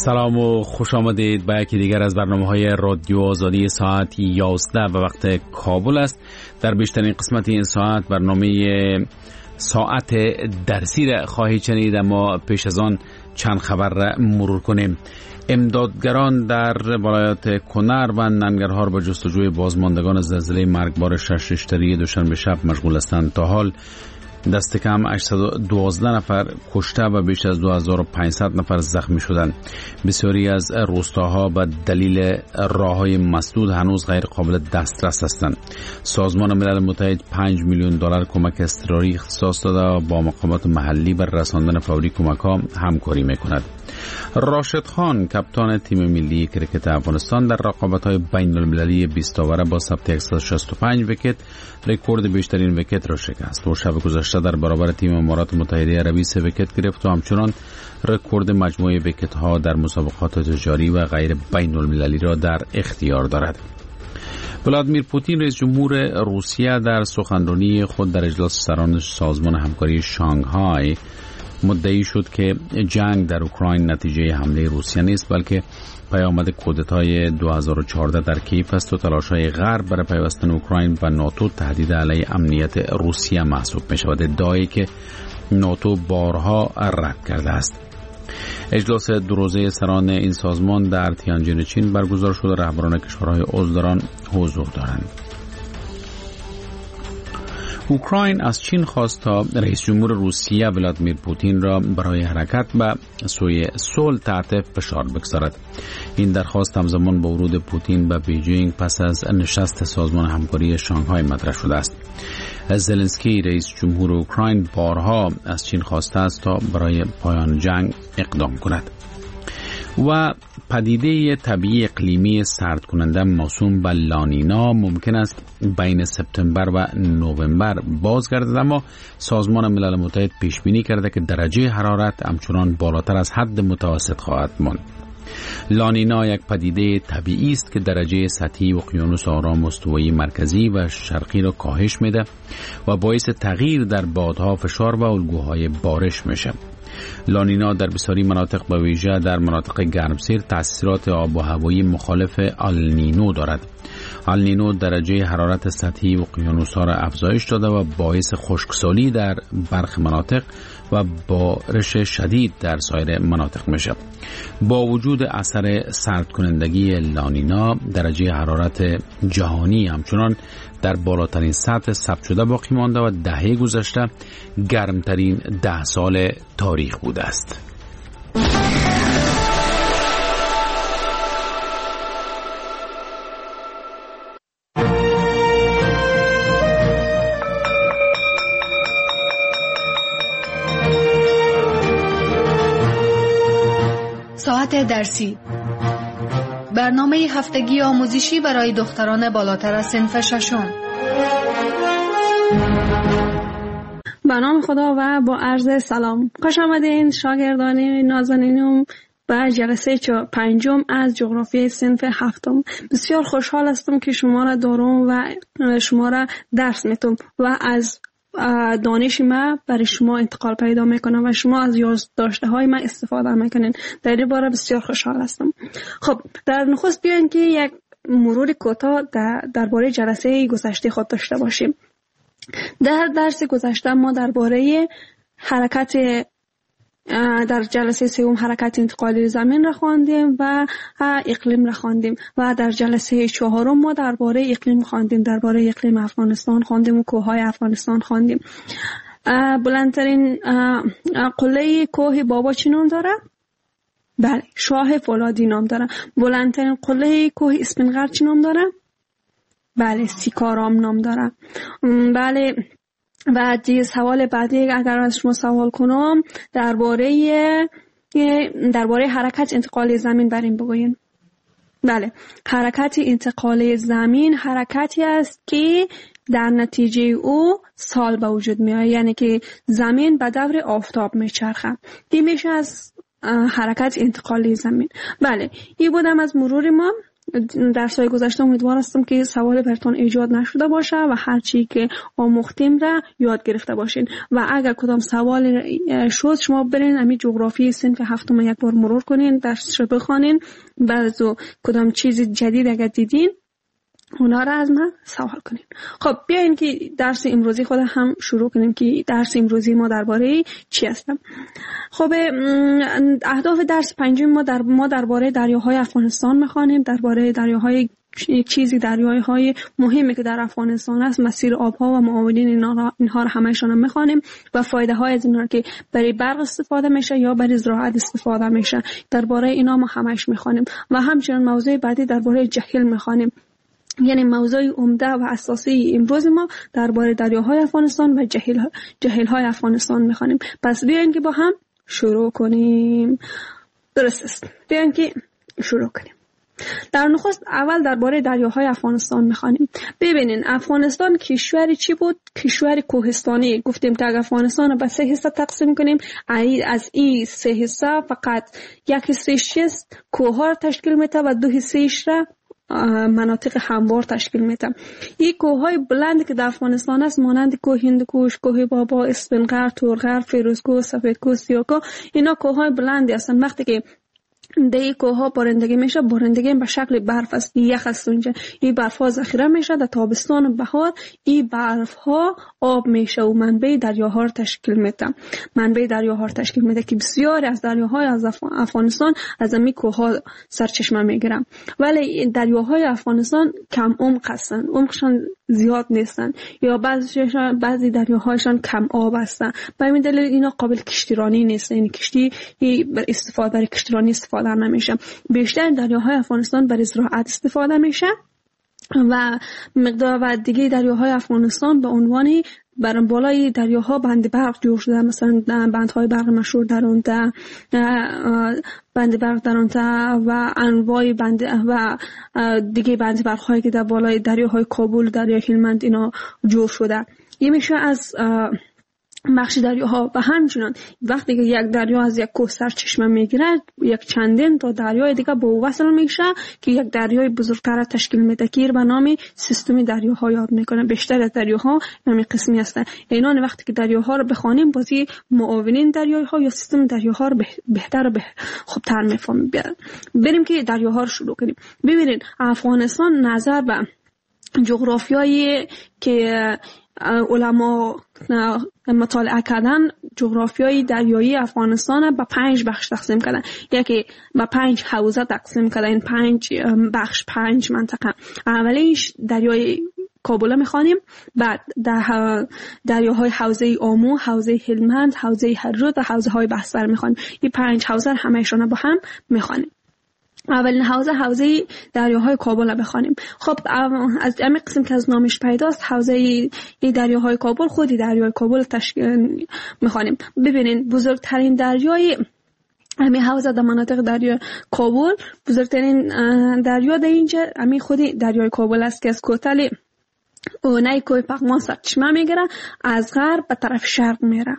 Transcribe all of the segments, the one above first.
سلام و خوش آمدید به یکی دیگر از برنامه‌های رادیو آزادی ساعت 11 و وقت کابل است. در بیشترین قسمت این ساعت برنامه ساعت درسی را خواهید شنید، اما پیش از آن چند خبر را مرور کنیم. امدادگران در ولایات کنر و ننگرهار به جستجوی بازماندگان زلزله مرگبار 6 ریشتری دوشنبه شب مشغول هستند. تا حال دست کم 812 نفر کشته و بیش از 2500 نفر زخمی شدند. بسیاری از روستاها به دلیل راههای مسدود هنوز غیر قابل دسترس هستند. سازمان ملل متحد 5 میلیون دلار کمک اضطراری اختصاص داده و با مقامات محلی بر رساندن فوری کمک‌ها همکاری می‌کند. راشد خان کاپیتان تیم ملی کرکت افغانستان در رقابت‌های بین‌المللی 20 اوور با ثبت 165 ویکت رکورد بیشترین ویکت را شکست. و شب گذشته در برابر تیم امارات متحده عربی 3 ویکت گرفت و همچنان رکورد مجموع ویکت ها در مسابقات تجاری و غیر بین‌المللی را در اختیار دارد. ولادیمیر پوتین رئیس جمهور روسیه در سخنرانی خود در اجلاس سران سازمان همکاری شانگهای مدعی شد که جنگ در اوکراین نتیجه حمله روسیه نیست، بلکه پیامد کودتای 2014 در کیف است و تلاش‌های غرب برای پیوستن اوکراین و ناتو تهدید علیه امنیت روسیه محسوب می‌شود، ادعایی که ناتو بارها رد کرده است. اجلاس دو روزه سران این سازمان در تیانجین چین برگزار شد و رهبران کشورهای عضو در آن حضور دارند. اوکراین از چین خواست تا رئیس جمهور روسیه ولادیمیر پوتین را برای حرکت به سوی صلح تحت فشار بگذارد. این درخواست همزمان با ورود پوتین به بیجینگ پس از نشست سازمان همکاری شانگهای مطرح شده است. زلنسکی رئیس جمهور اوکراین بارها از چین خواسته است تا برای پایان جنگ اقدام کند. و پدیده طبیعی اقلیمی سرد کننده موسوم به لانینا ممکن است بین سپتامبر و نوامبر بازگردد، اما سازمان ملل متحد پیش بینی کرده که درجه حرارت همچنان بالاتر از حد متوسط خواهد ماند. لانینا یک پدیده طبیعی است که درجه سطحی اقیانوس آرام استوایی مرکزی و شرقی را کاهش میده و باعث تغییر در بادها، فشار و الگوهای بارش میشه. لانینا در بسیاری مناطق به ویژه در مناطق گرمسیر تأثیرات آب و هوایی مخالف آلنینو دارد. آلنینو درجه حرارت سطحی اقیانوس‌ها را افزایش داده و باعث خشکسالی در برخی مناطق و بارش شدید در سایر مناطق میشه. با وجود اثر سرد کنندگی لانینا، درجه حرارت جهانی همچنان در بالاترین سطح ثبت شده باقی مانده و دهه گذشته گرمترین 10 سال تاریخ بوده است. ساعت درسی، برنامه هفتگی آموزشی برای دختران بالاتر از صنف ششم. به نام خدا و با عرض سلام، خوش آمدین شاگردان نازنینم به جلسه 5 از جغرافیای صنف 7. بسیار خوشحال هستم که شما را دارم و شما را درس میتم و از دانش ما برای شما انتقال پیدا میکنم و شما از یادداشته های من استفاده میکنین. در این باره بسیار خوشحال هستم. خب در نخست بیاین که یک مرور کوتاه درباره جلسه گذشته خود داشته باشیم. در درس گذشته ما درباره در جلسه 3 حرکت انتقالی زمین را خواندیم و اقلیم را خواندیم و در جلسه 4 ما درباره اقلیم خواندیم، درباره اقلیم افغانستان خواندیم و کوههای افغانستان خواندیم. بلندترین قله کوه بابا چی نام داره؟ بله، شاه فولادی نام داره. بلندترین قله کوه اسپینغر چی نام داره؟ بله، سیکارام نام داره. بله، و سوال بعدی اگر از شما سوال کنم درباره حرکت انتقال زمین بریم بگوین. بله، حرکت انتقال زمین حرکتی است که در نتیجه او سال به وجود میاد، یعنی که زمین به دور آفتاب میچرخه. این میشه از حرکت انتقال زمین. بله، این بودم از مرور ما. درس‌های گذشته امیدوار هستم که سوال براتون ایجاد نشده باشه و هر چی که آموختیم را یاد گرفته باشین و اگر کدام سوال شد شما برین همین جغرافی صنف هفتم یک بار مرور کنین، درسش رو بخونین، بعد کدام چیز جدید اگر دیدین اونا را از من سوال کنین. خب بیاین که درس امروزی خود هم شروع کنیم که درس امروزی ما درباره چی هستم. خب اهداف درس پنجم ما درباره دریاهای افغانستان میخوانیم، درباره دریاهای چیزی دریاهای مهمی که در افغانستان است، مسیر آبها و معاونین اینها را همه‌شان هم میخوانیم و فایده های از اینها که برای برق استفاده میشه یا برای زراعت استفاده میشه، درباره اینا ما همه‌اش میخوانیم و همچنین موضوع بعدی درباره جهیل میخوانیم. یعنی موضوع عمده و اساسی امروز ما درباره دریاهای افغانستان و جهیل‌های افغانستان می‌خوانیم. پس بیاین که با هم شروع کنیم. درست است. بیاین که شروع کنیم. در نخست اول درباره دریاهای افغانستان می‌خوانیم. ببینین افغانستان کشوری چی بود؟ کشور کوهستانی. گفتیم که افغانستان به 3 حصه تقسیم کنیم. از این 3 حصه فقط یک حصه‌اش کوه‌ها تشکیل میده و 2 حصه‌اش را مناطق هموار تشکیل میده. این کوههای بلند که در افغانستان است مانند کوه هندوکش، کوه بابا، اسفندقر، تورغر، فیروزکوه، سفیدکوه، سیاکوه، اینا کوههای بلندی هستند. وقتی که در کوهها بارندگی میشه، بارندگی به شکل برف است، یخ است اونجا. این برف ها ذخیره میشه در تابستان و بهار، این برف ها آب میشه و منبع دریاها را تشکیل میده که بسیاری از دریاهای از افغانستان از همین کوهها سرچشمه میگیرن. ولی دریاهای افغانستان کم عمق هستند، عمقشان زیاد نیستن یا بعضی دریاهایشان کم آب هستن. به همین دلیل اینا قابل کشتیرانی نیستن، یعنی کشتی برای کشتیرانی استفاده نمیشه. بیشتر دریاهای افغانستان برای زراعت استفاده میشه و مقدار و دیگه دریاهای افغانستان به عنوان بر بالای دریاها بند برق جور شده، مثلا بندهای برق مشهور در اون بند برق در اون و انواع بند و دیگه بند برق هایی که در بالای دریاهای کابل، دریای هلمند اینا جور شده. این میشه از بخش دریاها. و همچنان وقتی که یک دریا از یک کوه سرچشمه میگیره، یک چندین تا دریای دیگه به وصل میشه که یک دریای بزرگتر تشکیل میده که به نام سیستم دریاها یاد میکنه. بیشتر از دریاها همین قسمی هستن. اینان وقتی که دریاها رو بخوانیم بازی معاونین دریاها یا سیستم دریاها رو بهتر و خوبتر میفهمیم. بریم که دریاها رو شروع کنیم. ببینید افغانستان نظر به جغرافیایی که علما مطالعه کردن، جغرافیای دریایی افغانستان به 5 بخش تقسیم کردن. یکی به 5 حوزه تقسیم کردن. این 5 بخش 5 منطقه. اولیش دریای کابل میخوانیم، بعد دریاهای حوزه آمو، حوزه هلمند، حوزه هرود و حوزه های بحثور میخوانیم. این 5 حوزه همه‌شون با هم میخوانیم. اولین حوزه دریاهای کابل را بخوانیم. خب از همین قسم که از نامش پیداست، حوزه دریاهای کابل، خودی دریای کابل تشکیل میخوانیم. ببینین بزرگترین دریای همین حوزه در مناطق دریای کابل، بزرگترین دریا در اینجا همین خودی دریای کابل است که از کوتل اونای کوه پغمان سرچشمه میگیره، از غرب به طرف شرق میره.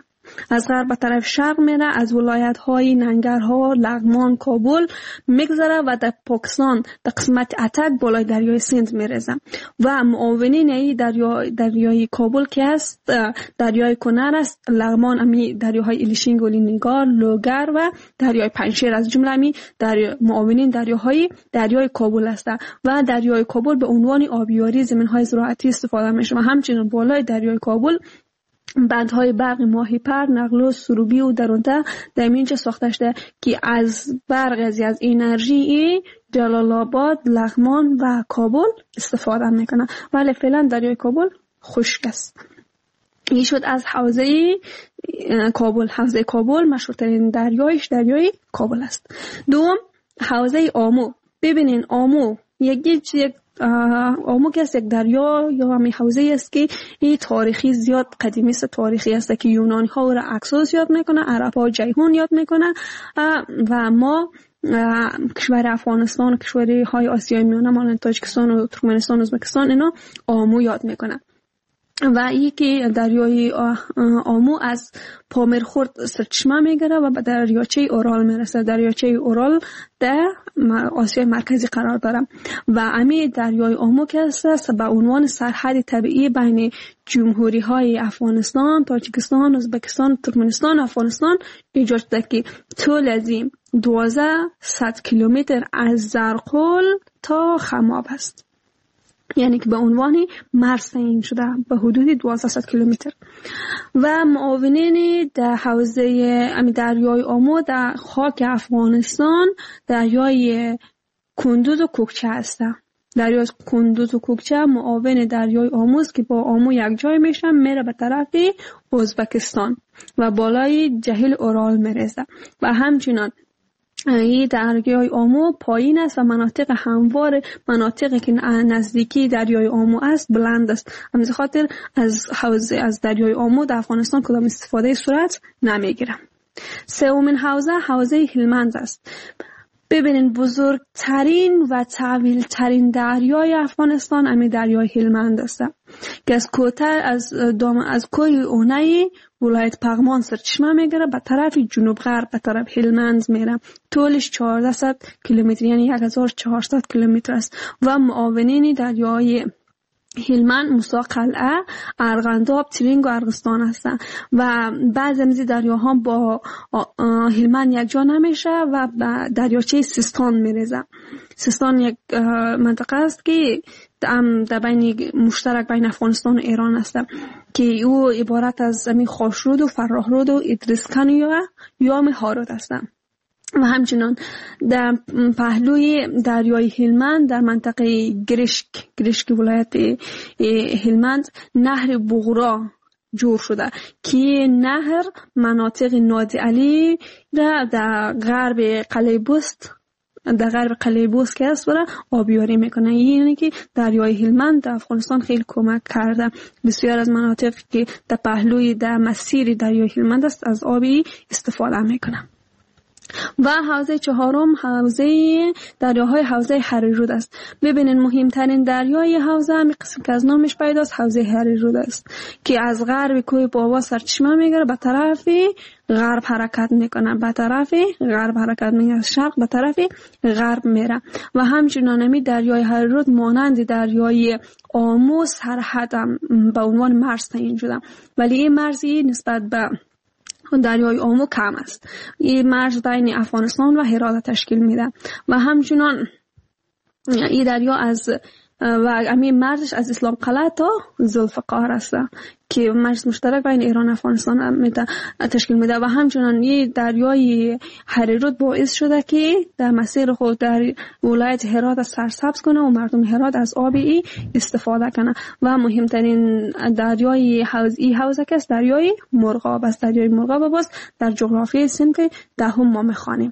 از ولایت های ننگرهار، لغمان، کابل میگذره و در پاکستان در قسمت اتک بالای دریای سند میرسه و معاونین این دریای کابل که است دریای کنر است، لغمان امی دریاهای ایلیشین، گلینگار، لوگر و دریای پنجشیر از جمله امی معاونین دریای کابل است و دریای کابل به عنوان آبیاری زمین‌های زراعتی استفاده میشه و همچنین بالای دریای کابل بندهای برق ماهیپر، نقلوس، سروبی و درونتا در اینجا ساخته شده که از برق از انرژی جلال آباد، لغمان و کابل استفاده میکنه. ولی فعلا دریای کابل خشک است. این شد از حوزه کابل. حوزه کابل مشهورترین دریایش دریای کابل است. دوم حوزه آمو. ببینین آمو آمو که یک دریا یا همین حوزه است که این تاریخی زیاد قدیمی است، تاریخی است که یونانی ها را اکسوس یاد میکنه، عرب ها جیهون یاد میکنه و ما کشور افغانستان و کشوری های آسیای میانه مانند تاجیکستان و ترکمنستان و ازبکستان اینا آمو یاد میکنه. و یکی دریای آمو از پامرخورد سرچشمه میگیره و به دریاچه اورال میرسه. دریاچه اورال در آسیای مرکزی قرار داره و امی دریای آمو که است به عنوان سرحد طبیعی بین جمهوری های افغانستان، تاجیکستان، ازبکستان، ترکمنستان، افغانستان ایجاد شده که طول از 1200 کیلومتر از زرقول تا خماب است. یعنی که به عنوان مرز تعیین شده به حدود 1200 کیلومتر. و معاونین در حوزه دریای آمو در خاک افغانستان دریای کندوز و کوکچه هستند. دریای کندوز و کوکچه معاون دریای آمو است که با آمو یک جای میشه، میره به طرف ازبکستان و بالای جهیل اورال میرسه. و همچنان این دریای آمو پایین است و مناطق هموار، مناطقی که نزدیکی دریای آمو است بلند است. همین خاطر از حوزه از دریای آمو در افغانستان کدام استفاده صورت نمیگیره. سومین حوزه هلمند است. ببینین بزرگترین و طویل ترین دریای افغانستان همین دریای هلمند است که از کوتاه از کوه اونایی ولایت پغمان سرچشمه میگیره به طرف جنوب غرب به طرف هلمند میره. طولش 1400 کیلومتر یعنی 1400 کیلومتر است. و معاونین دریای هلمند موسی قلعه، ارغنداب، ترینگ و ارغستان هستند و بعضی از دریاها با هلمند یک جا نمیشه و به دریاچه سیستان میرسه. سیستان یک منطقه است که در بین مشترک بین افغانستان و ایران است که او عبارت از خاشرود و فراهرود و ادریسکن یا هارود است. و همچنان در پهلوی دریای هلمند در منطقه گرشک ولایت هلمند نهر بغرا جور شده که نهر مناطق نادی علی در غرب قلیبوست که است برای آبیاری میکنه. یعنی که دریای هلمند در افغانستان خیلی کمک کرده. بسیار از مناطق که در پهلوی در مسیر دریای هلمند است از آبی استفاده میکنه. و حوزه چهارم دریاهای حوزه هریرود است. ببینین مهمترین دریای حوزه همین قسم که از نامش پیداست حوزه هریرود است که از غرب کوه بابا سرچشمه میگیره به طرف غرب حرکت میکنه، از شرق به طرف غرب میره. و همچنان همین دریای هریرود مانند دریای آمو سرحد به عنوان مرز تعیین شده، ولی این مرزی نسبت به دریای آمو کم است. این مرز بین افغانستان و هرات تشکیل میده و همچنان این دریا از و همین مرزش از اسلام قلعه تا ذوالفقار است که مرز مشترک بین ایران و افغانستان تشکیل میده. و همچنان این دریای هریرود باعث شده که در مسیر خود در ولایت هرات سرسبز کنه و مردم هرات از آب ای استفاده کنه. و مهمترین دریای حوزه که است دریای مرغاب است. دریای مرغاب باز در جغرافیای صنف دهم ما میخوانیم.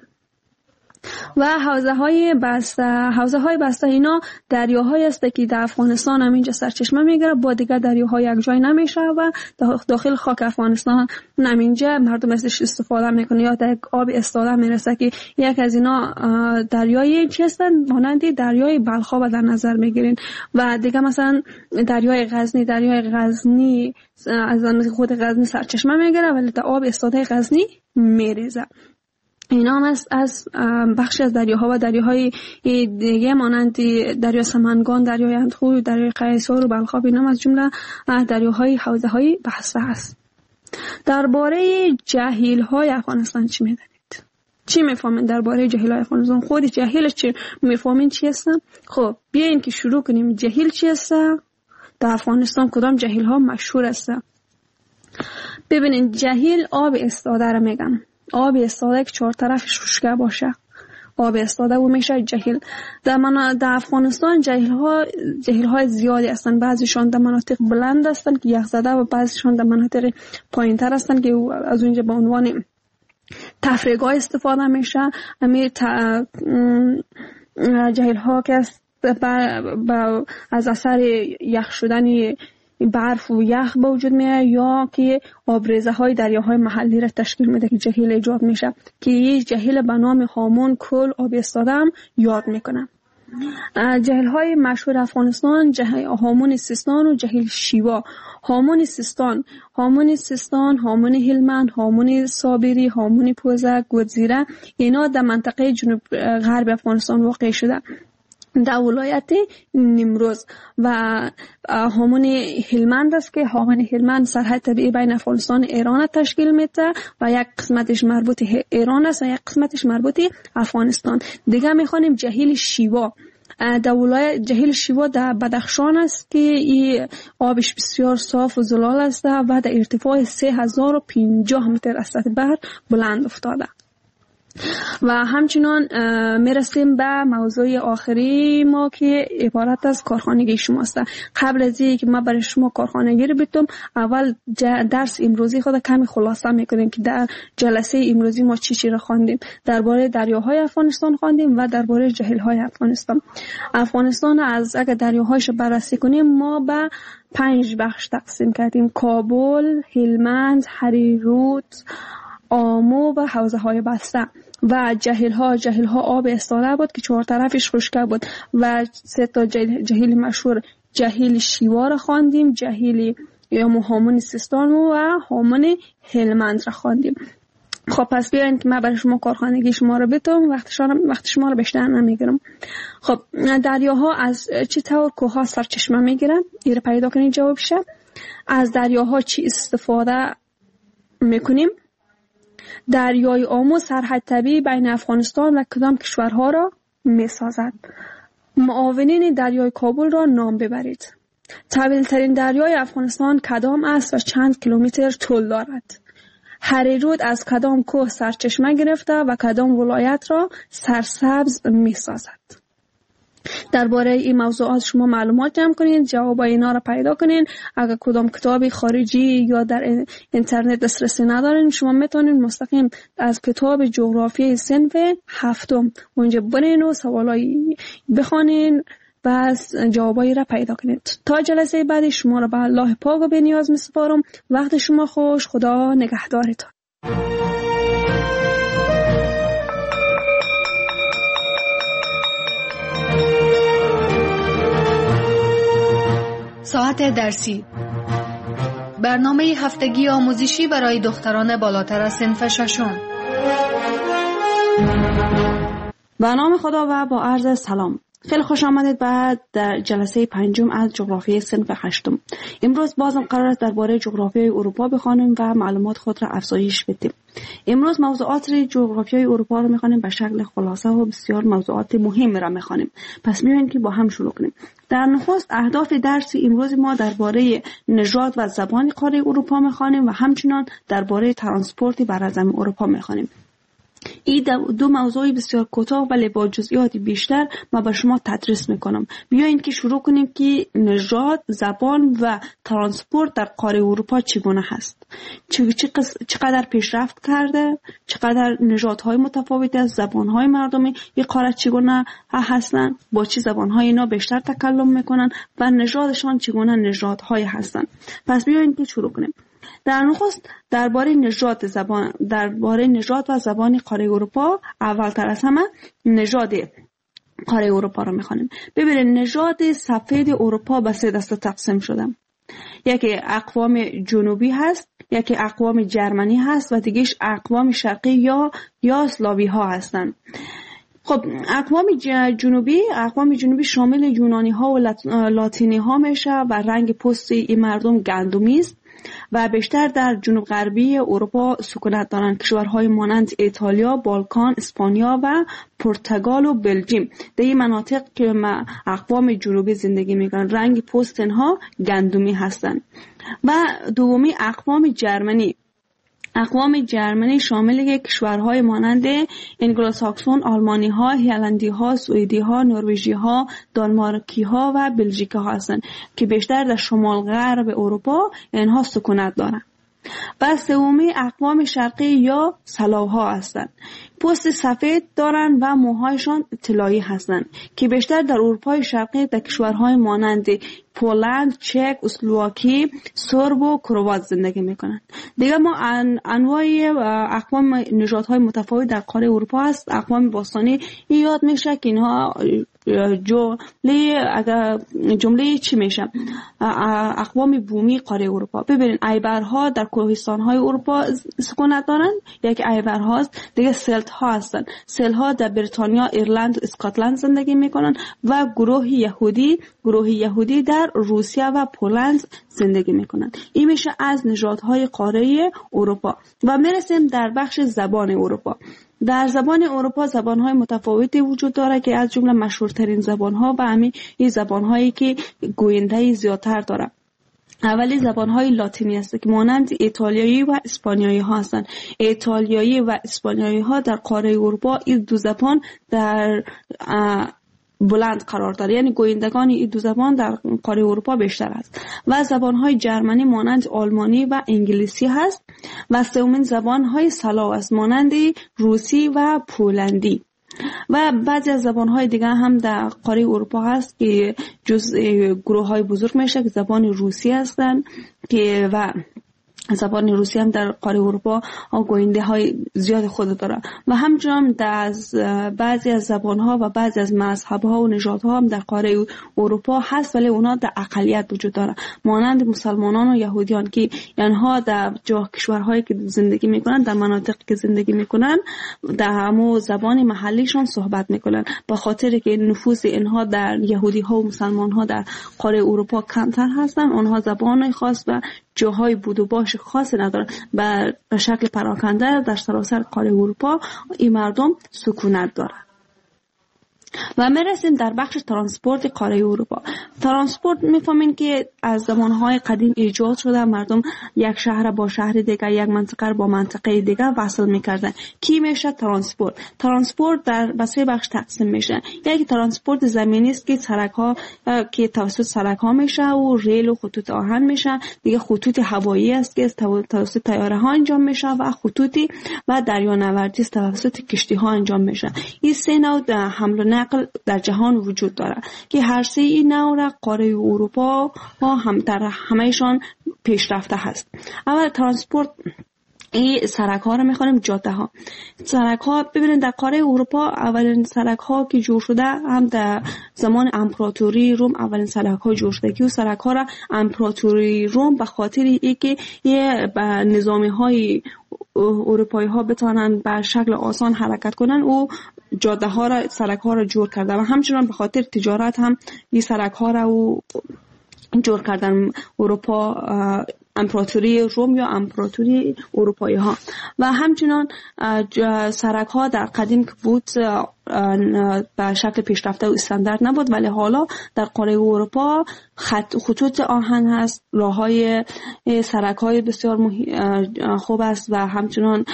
و حوزه های بسته اینا دریاهایی است که در افغانستان هم اینجا سرچشمه میگیره، با دیگر دریاها یک جای نمیشه و داخل خاک افغانستان هم اینجا مردم ازش استفاده میکنه یا در آب استفاده میرسه که یک از اینا دریای چی هستن مانند دریای بلخاب در نظر میگیرین. و دیگه مثلا دریای غزنی از خود غزنی سرچشمه میگیره ولی در آب استفاده غزنی میریزه. اینا هم از بخشی از دریاها و دریاهای دیگه مانند دریا سمنگان، دریای اندخو، دریای قیصر و بلخاب اینا از جمله دریاهای حوزه های بسته است. درباره جهیل های افغانستان چی میدونید؟ چی میفهمین درباره جهیل های افغانستان؟ خود جهیل چی میفهمین چی هست؟ خب بیاین که شروع کنیم. جهیل چی هست؟ در افغانستان کدام جهیل ها مشهور است؟ ببینین جهیل آب استاده را میگن. آب استاده که چهار طرف شوشکه باشه آب استاده و میشه جهیل. در افغانستان جهیل های زیادی هستند. بعضیشان در مناطق بلند هستند که یخزده و بعضیشان در مناطق پایین تر هستند که از اونجا به عنوان تفریحگاه استفاده میشه. همین جهیل ها که از اثر یخ شدن برف و یخ به وجود میاد یا که آبریزه های دریاهای محلی را تشکیل میده که جهیل ایجاد میشه که یه جهیل به نام هامون کل آب استاده هم یاد میکنه. جهیل های مشهور افغانستان هامون سیستان و جهیل شیوا. هامون سیستان، هامون هلمند، هامون صابری، هامون پوزک، گودزیره، اینا در منطقه جنوب غرب افغانستان واقع شده در ولایت نیمروز. و هامون هلمند است که هامون هلمند سرحد طبیعی بین افغانستان و ایران تشکیل میده و یک قسمتش مربوط ایران است و یک قسمتش مربوط افغانستان. دیگه میخوانیم جهیل شیوا. در ولایت جهیل شیوا در بدخشان است که این آبش بسیار صاف و زلال است و در ارتفاع 3050 متر از سطح بحر بلند افتاده. و همچنان میرسیم به موضوع آخری ما که عبارت از کارخانگی شماست. قبل از اینکه ما برای شما کارخانگی رو بگم، اول درس امروزی خود کمی خلاصه میکنیم که در جلسه امروزی ما چی را خواندیم. درباره دریاهای افغانستان خواندیم و درباره جهیل‌های افغانستان از اگر دریاهایش بررسی کنیم ما به 5 بخش تقسیم کردیم: کابل، هلمند، هریرود، آمو و حوزه های بسته. و جهیل ها آب استاله بود که 4 طرفش خشکه بود. و 3 تا جهیل مشهور، جهیل شیوا را خواندیم، جهیل یا هامون سیستان و هامون هلمند را خواندیم. خب پس بیاین که من برای شما کارخانگی شما رو بتونم، وقت شما رو بیشتر نمیگیرم. خب دریاها از چه طور کوهها سرچشمه میگیرن؟ این رو پیدا کنید جواب شه. از دریاها چی استفاده میکنیم؟ دریای آمو سرحد طبیعی بین افغانستان و کدام کشورها را میسازد؟ معاونین دریای کابل را نام ببرید. طویل ترین دریای افغانستان کدام است و چند کیلومتر طول دارد؟ هریرود از کدام کوه سرچشمه گرفته و کدام ولایت را سرسبز میسازد؟ درباره این موضوعات شما معلومات جمع کنید، جواب اینا را پیدا کنید. اگر کدام کتاب خارجی یا در اینترنت دسترسی ندارین، شما میتونید مستقیم از کتاب جغرافیای صنف 7 اونجا برین و سوالایی بخونین و جوابایی را پیدا کنید. تا جلسه بعدی شما را به الله پاک و بی‌نیاز میسپارم. وقت شما خوش. خدا نگهدارتان. ساعت درسی، برنامه هفتگی آموزشی برای دختران بالاتر از صنف 6. به نام خدا و با عرض سلام. خیلی خوش آمدید بعد در جلسه 5 از جغرافیای صنف 8. امروز بازم قرار است درباره جغرافیای اروپا بخوانیم و معلومات خود را افزایش بدیم. امروز موضوعات جغرافیای اروپا رو میخوانیم به شکل خلاصه و بسیار موضوعات مهم را میخوانیم. پس بیاین که با هم شروع کنیم. در نخست اهداف درس امروز ما درباره نژاد و زبان قاره اروپا میخوانیم و همچنین درباره ترانسپورت بر زمین اروپا میخوانیم. این 2 موضوع بسیار کوتاه ولی با جزئیات بیشتر ما به شما تدریس میکنم. بیاین که شروع کنیم که نژاد، زبان و ترانسپورت در قاره اروپا چگونه هست، چقدر پیشرفت کرده، چقدر نژادهای متفاوت از زبانهای مردمی این قاره چگونه هستند، با چه زبانهای اینا بیشتر تکلم میکنن و نژادشان چگونه نژادهای هستند. پس بیاین که شروع کنیم. در نخست درباره نژاد و زبان قاره اروپا، اولتر از همه نژاد قاره اروپا را میخوانیم. ببینید نژاد سفید اروپا به 3 دسته تقسیم شده. یکی اقوام جنوبی هست، یکی اقوام جرمنی هست و دیگهش اقوام شرقی یا اسلاوی ها هستند. خب اقوام جنوبی شامل یونانی ها و لاتینی ها میشه و رنگ پوست این مردم گندمی است و بیشتر در جنوب غربی اروپا سکونت دارند. کشورهای مانند ایتالیا، بالکان، اسپانیا و پرتغال و بلژیم در این مناطق که اقوام جنوبی زندگی میکنند رنگ پوست اینها گندمی هستند. و دومی اقوام جرمنی شامل کشورهای مانند انگلوساکسون، آلمانی ها، هلندی ها، سوئدی ها، نروژی ها، دانمارکی ها و بلژیکی ها هستند که بیشتر در شمال غرب اروپا اینها سکونت دارند. و سومی اقوام شرقی یا سلاوها هستند. پوست سفید دارند و موهایشان طلایی هستند که بیشتر در اروپای شرقی در کشورهای مانند پولند، چک، اسلواکی، سرب و کروات زندگی میکنند. دیگه ما انواع اقوام نژادهای متفاوت در قاره اروپا هست. اقوام باستانی یاد میشه که اینها جمله چی میشه؟ اقوام بومی قاره اروپا. ببینید ایبرها در کوهستان‌های اروپا سکونت دارند. یک ایبرها هست. دیگه سلت ها هستن. سلت ها در بریتانیا، ایرلند و اسکاتلند زندگی میکنن و گروه یهودی در روسیه و پولند زندگی میکنن. این میشه از نژادهای قاره اروپا. و میرسیم در بخش زبان اروپا. در زبان اروپا زبان‌های متفاوتی وجود داره که از جمله مشهورترین زبان‌ها و همین این زبان‌هایی که گوینده زیادتر داره. اولی زبان‌های لاتینی است که مانند ایتالیایی و اسپانیایی ها هستند. ایتالیایی و اسپانیایی ها در قاره اروپا این دو زبان در بلند قرار داره، یعنی گویندگان این دو زبان در قاره اروپا بیشتر است. و زبان‌های جرمنی مانند آلمانی و انگلیسی هست. و سومین زبان‌های سلاو است مانند روسی و پولندی. و بعضی از زبان‌های دیگه هم در قاره اروپا هست که جز گروه‌های بزرگ میشه که زبان روسی هستند که و زبان روسی هم در قاره اروپا گوینده های زیاد خود داره. و همچنان در بعضی از زبان ها و بعضی از مذهب ها و نژادها هم در قاره اروپا هست، ولی اونا در اقلیت وجود داره، مانند مسلمانان و یهودیان که اینها در کشورهایی که زندگی میکنن، در مناطقی که زندگی میکنن، در همون زبان محلیشون صحبت میکنن. به خاطر که نفوذ اینها در یهودی ها و مسلمان ها در قاره اروپا کمتر هستن، اونها زبان خاص و جاهای بود و باش خاصی ندارن. به شکل پراکنده در سراسر قاره اروپا این مردم سکونت دارن. و میرسیم در بخش ترانسپورت قاره اروپا. ترانسپورت میفهمین که از زمانهای قدیم ایجاد شده، مردم یک شهر با شهر دیگر، یک منطقه با منطقه دیگر وصل میکردن. کی میشه ترانسپورت در سه بخش تقسیم میشه. یکی ترانسپورت زمینی است که سرک‌ها که توسط سرک‌ها میشه و ریل و خطوط آهن میشه. دیگه خطوط هوایی است که توسط طیاره ها انجام میشه و خطوطی و دریانوردی توسط کشتی ها انجام میشه. این سه نوع حمل و نقل در جهان وجود داره که هر سه این نوع را قاره اروپا هم در همهشان پیشرفته هست. اول ترانسپورت این سرک ها رو میخوانیم جاده ها. سرک ها ببینید در قاره اروپا اولین سرک ها که جور شده هم در زمان امپراتوری روم اولین سرک ها جور شده که سرک ها را امپراتوری روم به خاطر اینکه نظامی های اروپایی ها بتوانند به شکل آسان حرکت کنن و جاده ها را سرک ها را جور کرده و همچنان به خاطر تجارت هم این سرک ها را و جور کردن اروپا، امپراتوری روم یا امپراتوری اروپایی ها. و همچنان سرک ها در قدیم که بود به شکل پیشرفته و استاندارد نبود، ولی حالا در قاره اروپا خطوط آهن هست، راه های سرک های بسیار خوب است و همچنان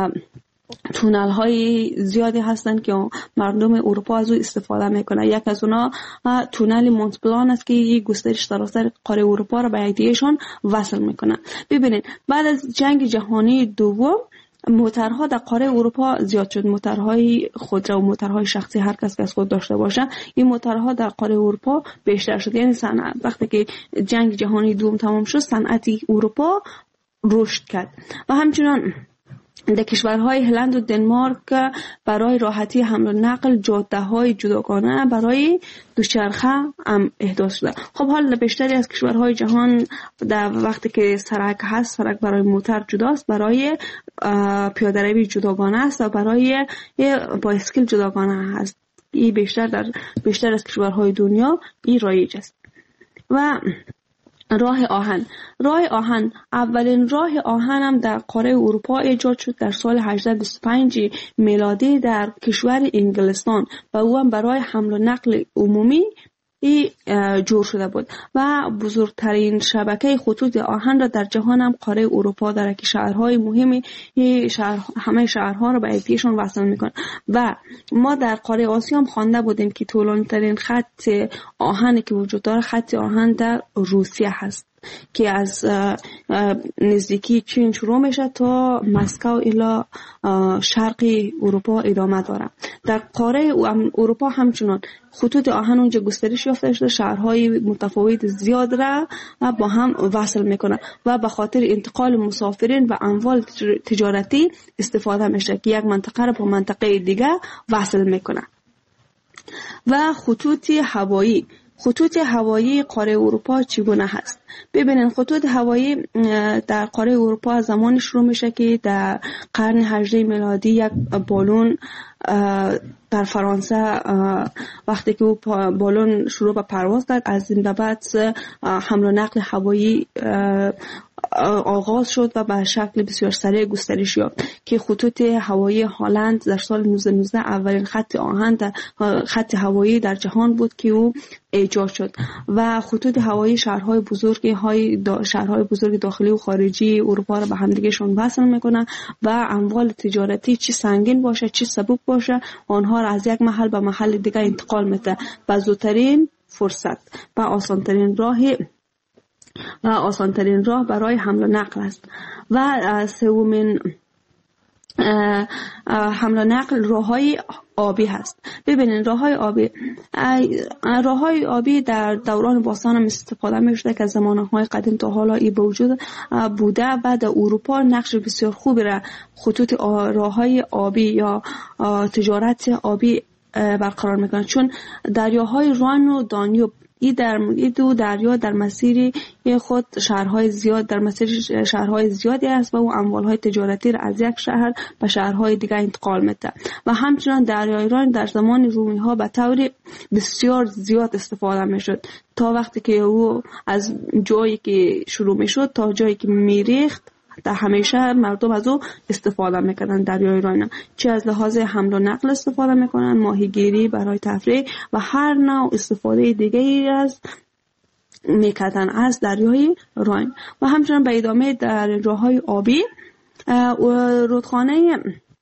تونل های زیادی هستند که مردم اروپا از او استفاده میکنه. یک از اونا تونل مونت بلان است که یک گسترش سراسر قاره اروپا را به یکدیگهشان وصل میکنه. ببینید بعد از جنگ جهانی دوم موترها در قاره اروپا زیاد شد. موترهای خودرو و موترهای شخصی هر کس که از خود داشته باشه، این موترها در قاره اروپا بیشتر شد. یعنی وقتی که جنگ جهانی دوم تمام شد صنعت اروپا رشد کرد. و همچنان در کشورهای هلند و دنمارک برای راحتی حمل و نقل جاده‌های جداگانه برای دوچرخه هم احداث شده. خب حالا بیشتری از کشورهای جهان در وقتی که سرک هست، سرک برای موتر جداست، برای پیاده‌روی جداگانه است و برای بایسکل جداگانه هست. این بیشتر از کشورهای دنیا این رایج است. و راه آهن اولین راه آهن هم در قاره اروپا ایجاد شد در سال 1825 میلادی در کشور انگلستان و او هم برای حمل و نقل عمومی جور شده بود و بزرگترین شبکه خطوط آهن را در جهان هم قاره اروپا داره که شهرهای مهمی همه شهرها را به یکدیگهشان وصل میکنه. و ما در قاره آسیا هم خوانده بودیم که طولانی‌ترین خط آهنی که وجود داره خط آهن در روسیه هست که از نزدیکی چین شروع میشه تا مسکو الی شرقی اروپا ادامه داره. در قاره اروپا همچنان خطوط آهن اونجا گسترش یافته شده، شهرهای متفاوت زیاد را با هم وصل میکنه و به خاطر انتقال مسافرین و اموال تجارتی استفاده میشه که یک منطقه را با منطقه دیگه وصل میکنه. و خطوط هوایی قاره اروپا چگونه هست؟ ببینید خطوط هوایی در قاره اروپا زمانی شروع میشه که در قرن 18 میلادی یک بالون در فرانسه وقتی که او بالون شروع به پرواز کرد، از این بعد حمل و نقل هوایی آغاز شد و به شکل بسیار سریع گسترش یافت که خطوط هوایی هلند در سال 1919 اولین خط هوایی در جهان بود که او ایجاد شد و خطوط هوایی شهرهای بزرگ داخلی و خارجی اروپا را به همدیگهشون وصل میکنه و اموال تجارتی چی سنگین باشه چی سبک باشه آنها را از یک محل به محل دیگه انتقال میده به زودترین فرصت و آسانترین راه برای حمل و نقل است. و سومین حمل و نقل راههای آبی هست. ببینید راههای آبی در دوران باستان هم استفاده می شده که زمانهای قدیم تا حالا ای به وجود بوده و در اروپا نقش بسیار خوبی را خطوط راههای آبی یا تجارت آبی برقرار میکنند، چون دریاهای راین و دانیوب این دو دریا در مسیر خود شهرهای زیادی است و اموالهای تجارتی را از یک شهر به شهرهای دیگر انتقال میده. و همچنان دریای راین در زمان رومی ها به طور بسیار زیاد استفاده میشد تا وقتی که او از جایی که شروع میشد تا جایی که میریخت در همیشه مردم از او استفاده میکنن. دریای راین چه از لحاظ حمل و نقل استفاده میکنن، ماهیگیری برای تفریح و هر نوع استفاده دیگه از میکردن از دریای راین. و همچنان به ادامه در راههای آبی رودخانه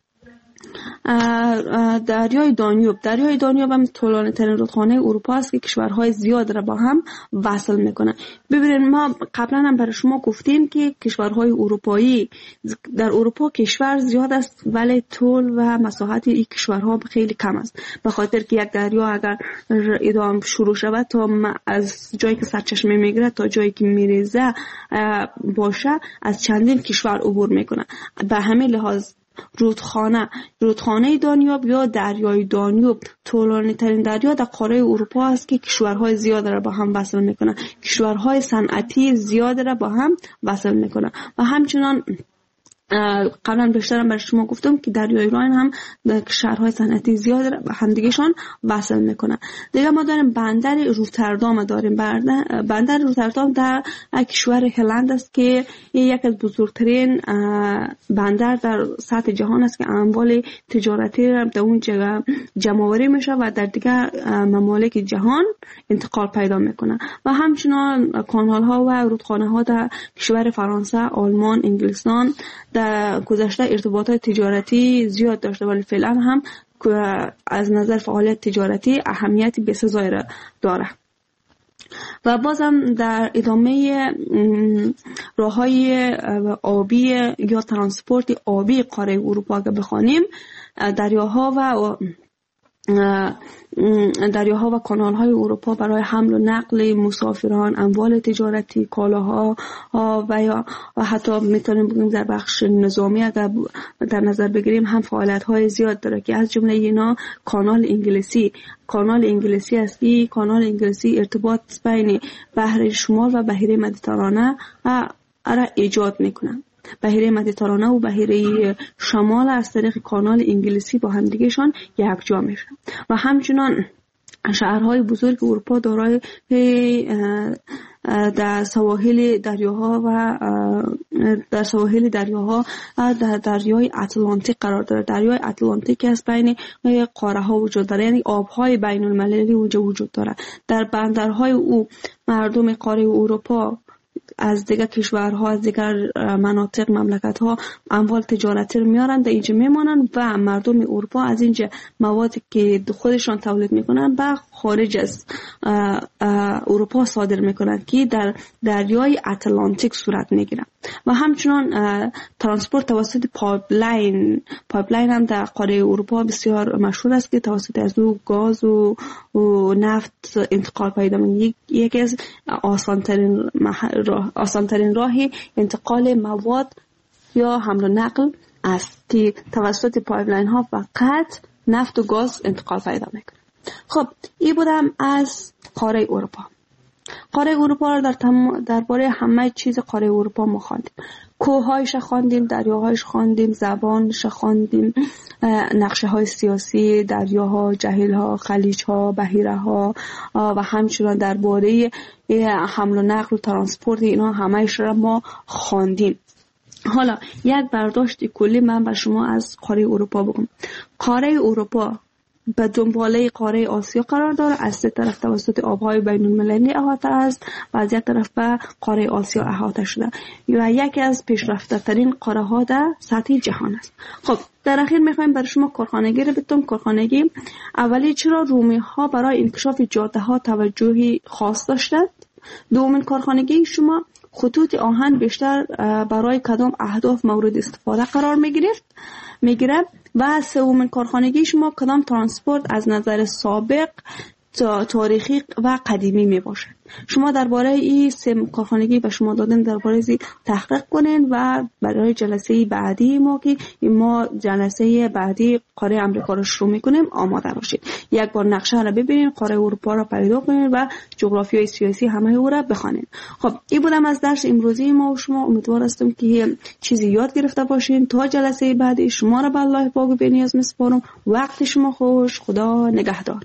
دریای دانیوب هم طولانی ترین رودخانه اروپا است که کشورهای زیاد را با هم وصل میکنه. ببینید ما قبلا هم برای شما گفتیم که کشورهای اروپایی در اروپا کشور زیاد است ولی طول و مساحت این کشورها خیلی کم است، به خاطر که یک دریا اگر ادامه شروع شود تا از جایی که سرچشمه میگیره تا جایی که میریزه باشه از چندین کشور عبور میکنه. به همین لحاظ رودخانه دانیوب یا دریای دانیوب طولانی ترین دریا در قاره اروپا است که کشورهای زیاد را با هم وصل میکنه، کشورهای صنعتی زیاد را با هم وصل میکنه. و همچنان قبلا بیشترم برای شما گفتم که دریای راین هم شهرهای صنعتی زیاد را همدیگهشان وصل میکنه. دیگه ما داریم بندر روتردام بندر روتردام در کشور هلند است که یک از بزرگترین بندر در سطح جهان است که اموال تجارتی را در اون جمع‌آوری میشه و در دیگه ممالک جهان انتقال پیدا میکنه. و همچنان کانال ها و رودخانه ها در کشور فرانسه، آلمان، انگلستان در گذشته ارتباطات تجارتی زیاد داشته ولی فعلا هم از نظر فعالیت تجارتی اهمیتی بسزایی را داره. و بازم در ادامه راههای آبی یا ترانسپورت آبی قاره اروپا که بخوانیم دریاها و کانال‌های اروپا برای حمل و نقل مسافران، اموال تجارتی، کالاها و یا حتی میتونیم بگیم در بخش نظامی اگر در نظر بگیریم هم فعالیت‌های زیاد داره که از جمله اینا کانال انگلیسی است. این کانال انگلیسی ارتباط بین بحر شمال و بحیره مدیترانه را ایجاد میکنه. بحیره مدیترانه و بحیره شمال از طریق کانال انگلیسی با همدیگهشان یکجا میشن. و همچنان شهرهای بزرگ اروپا دارای در سواحل دریاها در دریای اتلانتیک قرار داره. دریای اتلانتیک از بین قاره ها وجود داره، یعنی آبهای بین المللی وجود داره. در بندرهای او مردم قاره اروپا از دیگر کشورها، از دیگر مناطق، مملکت‌ها اموال تجارتی رو میارن در اینجا میمانن و مردم اروپا از اینجا موادی که خودشان تولید میکنن به خارج از اروپا صادر میکنن که در دریای اتلانتیک صورت میگیره. و همچنان ترانسپورت توسط پایپلاین هم در قاره اروپا بسیار مشهور است که توسط از او گاز و نفت انتقال پیدا می‌کنه. یکی از آسان‌ترین راه انتقال مواد یا حمل و نقل است که توسط پایپلاین ها فقط نفت و گاز انتقال پیدا میکنه. خب این بودم از قاره اروپا. قاره اروپا را درباره همه چیز قاره اروپا ما خواندیم. کوه‌هایش خواندیم، دریاهایش خواندیم، زبانش خواندیم، نقشه‌های سیاسی، دریاها، جهیل‌ها، خلیج‌ها، بحیره‌ها و همچنین درباره حمل و نقل و ترانسپورت اینا همه‌اش را ما خواندیم. حالا یک برداشت کلی من بر شما از قاره اروپا بگم. قاره اروپا به دنباله قاره آسیا قرار داره. از سه طرف توسط آبهای بین المللی احاطه است و از یک طرف به قاره آسیا احاطه شده و یکی از پیشرفته ترین قاره ها در سطح جهان است. خب در اخیر میخوایم برای شما کارخانگی رو بگم. کارخانگی اولی چرا رومی ها برای انکشاف جاده ها توجهی خاص داشتند؟ دومین کارخانگی شما خطوط آهن بیشتر برای کدام اهداف مورد استفاده قرار میگیره؟ و سومین کارخانگی شما کدام ترانسپورت از نظر سابق تاریخی و قدیمی می باشد؟ شما درباره این سه کارخانگی به شما دادن درباره این تحقیق کنین و برای جلسه بعدی ما جلسه بعدی قاره امریکا رو شروع میکنیم آماده باشید. یک بار نقشه را ببینید، قاره اروپا را پیدا کنید و جغرافیای سیاسی همه او را بخوانید. خب این بودم از درس امروزی ما و شما. امیدوار هستم که چیزی یاد گرفته باشین. تا جلسه بعدی شما را به الله پاک و بی‌نیاز میسپارم. وقت شما خوش. خدا نگهدار.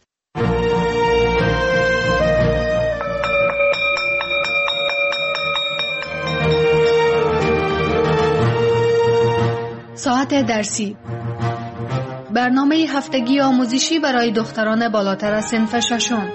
ساعت درسی، برنامه هفتگی آموزشی برای دختران بالاتر از صنف ششم.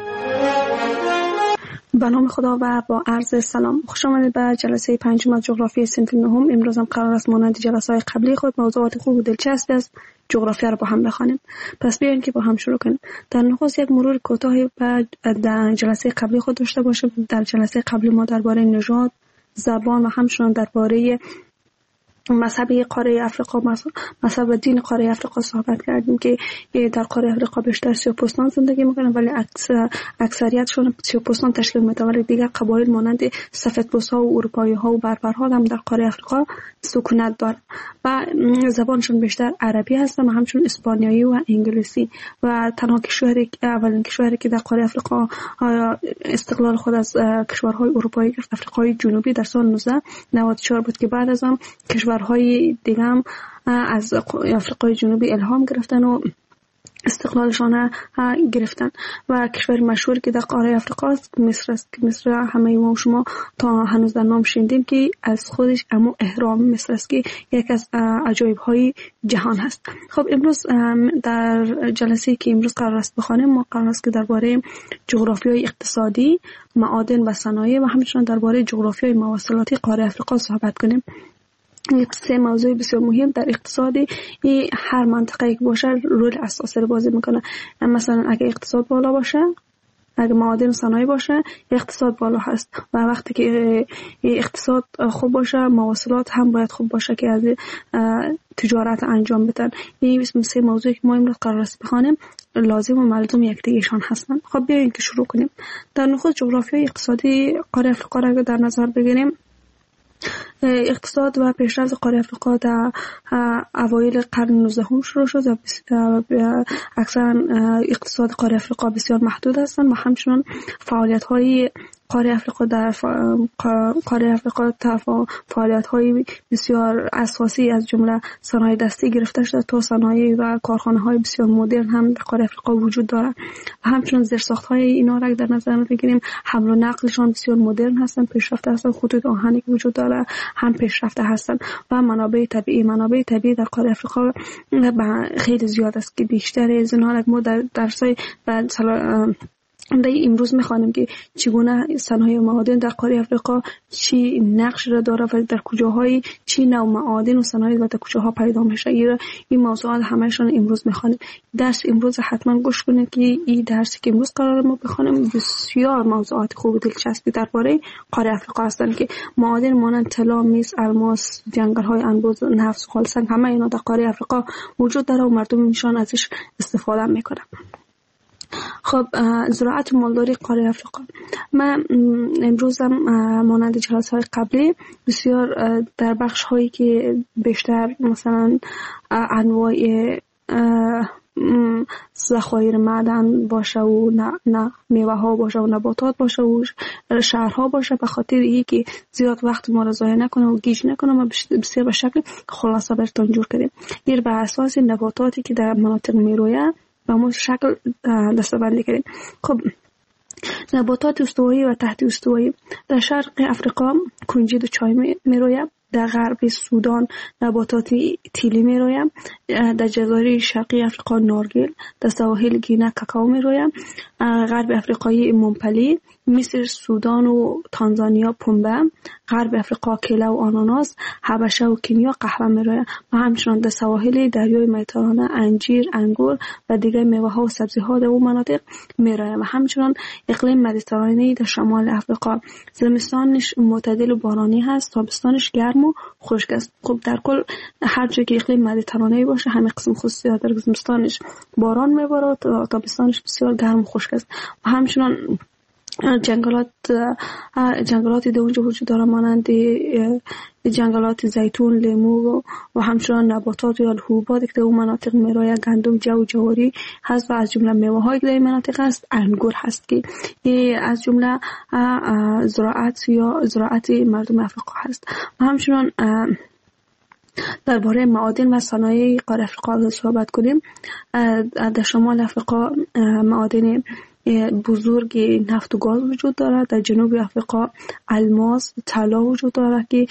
به نام خدا و با عرض سلام، خوش آمدید به جلسه پنجم از جغرافی صنف نهم. امروز هم قرار است مانند جلسه‌های قبلی خود موضوعات خوب و دلچسب از جغرافیا را با هم بخوانیم. پس بیاین که با هم شروع کنیم. در نخست یک مرور کوتاهی در جلسه قبلی خود داشته باشیم. در جلسه قبلی ما درباره نژاد، زبان و همچنین درباره مذهب قاره افریقا، مذهب دین قاره افریقا صحبت کردیم که در قاره افریقا بیشتر سیاه‌پوستان زندگی میکنن ولی اکثریتشون سیاه‌پوستان تشکیل میدن، ولی دیگر قبایل مانند سفیدپوست‌ها و اروپایی‌ها و بربرها هم در قاره افریقا سکونت دارن و زبانشون بیشتر عربی هست و همچنین اسپانیایی و انگلیسی. و تنها اولین کشوری که در قاره افریقا استقلال خود از کشورهای اروپایی گرفت آفریقای جنوبی در سال 1994 بود که بعد از آن کشورهای دیگه هم از آفریقای جنوبی الهام گرفتن و استقلالشان گرفتن. و کشور مشهور که در قاره افریقا است مصر است که مصر همه ما شما تا هنوز در نام شنیدیم که از خودش اما اهرام مصر است که یک از عجایب های جهان هست. خب امروز در جلسه که امروز قرار است بخوانیم ما قرار است که درباره جغرافیای اقتصادی، معادن و صنایع و همچنین درباره جغرافیای مواصلاتی قاره افریقا صحبت کنیم. یک سه موضوع بسیار مهم در اقتصادی هر منطقه که باشه رول اساسی رو بازی میکنه. مثلا اگه اقتصاد بالا باشه، اگه معادن و صنایع باشه، اقتصاد بالا هست و وقتی که اقتصاد خوب باشه مواصلات هم باید خوب باشه که از تجارت انجام بدن. این سه موضوعی که ما امروز قرار است بخوانیم لازم و ملزوم یکدیگرشان هستند. خب بیایید که شروع کنیم. در نخست جغرافیای اقتصادی قاره افریقا را در نظر بگیریم. اقتصاد و پیشرفت قاره افریقا در اوایل قرن 19 شروع شد و اکثرا اقتصاد قاره افریقا بسیار محدود هستند و همچنین فعالیت‌های قاره افریقا در قاره افریقا فعالیت‌های بسیار اساسی از جمله صنایع دستی گرفته شده تا صنایع و کارخانه‌های بسیار مدرن هم در قاره افریقا وجود دارند و همچنین زیرساخت‌های اینا را در نظر بگیریم. حمل و نقلشان بسیار مدرن هستند، پیشرفته هستند. خطوط آهنی که وجود داره هم پیشرفته هستند و منابع طبیعی در قاره افریقا خیلی زیاد است که بیشتر از اینها ما در درس‌های در امروز میخوانیم که چگونه صنایع معادن در قاره افریقا چی نقش را داره و در کجاهای چی نوع معادن و صنایع و در کجاها پیدا میشه. این موضوعات همهشون امروز میخوانیم. درس امروز حتما گوش کنید که این درسی که امروز قرار ما بخونیم بسیار موضوعات خوب و دلچسبی درباره قاره افریقا هستن که معادن مانند طلا، مس، الماس، جنگل‌های انبوه، نفت، خالصنگ همه اینا در قاره افریقا وجود داره و مردم ایشان ازش استفاده میکنن. خب زراعت مالداری قاره افریقا، من امروز هم مانند جلسه‌های قبلی بسیار در بخش هایی که بیشتر مثلا انواع ذخایر معدن باشه و نه میوه ها باشه و نباتات باشه و شهرها باشه، به خاطر اینکه زیاد وقت ما را ضایع نکنه و گیج نکنه ما بسیار به شکل خلاصه براتون جور کردیم. این بر اساس نباتاتی که در مناطق میرویه با ما شکل دسته‌بندی کردیم. خب نباتات استوایی و تحت استوایی در شرق افریقا کنجد و چای میرویه، در غرب سودان نباتات تیلی میرویه، در جزایر شرقی افریقا نارگیل، در سواحل گینه کاکائو میرویه، غرب افریقای ممپلی، مصر، سودان و تانزانیا پنبه، غرب افریقا کیله و آناناس، حبشه و کنیا قهوه میرویه و همچنان در سواحل دریای مدیترانه انجیر، انگور و دیگر میوه ها و سبزی ها در اون مناطق میرویه و همچنان اقلیم مدیترانه‌ای در شمال افریقا زمستانش معتدل و بارانی هست، تابستانش گرم و خشک است. خب در کل هر جایی که اقلیم مدیترانه‌ای باشه همین قسم خصوصیات داره، زمستانش باران میباره و تابستانش بسیار گرم و خشک است و همچنان جنگلاتی در اونجا وجود داره مانند جنگلات زیتون، لیمو و همچنان نباتات یا حبوباتی که در اون مناطق میرویه، گندم، جو و جواری هست و از جمله میوه هایی که در این مناطق هست انگور هست که از جمله زراعت مردم افریقا هست. و همچنان درباره معادن و صنایع قاره افریقا صحبت کنیم. در شمال افریقا معادن بزرگ نفت و گاز وجود دارد. در جنوب افریقا الماس، طلا وجود دارد که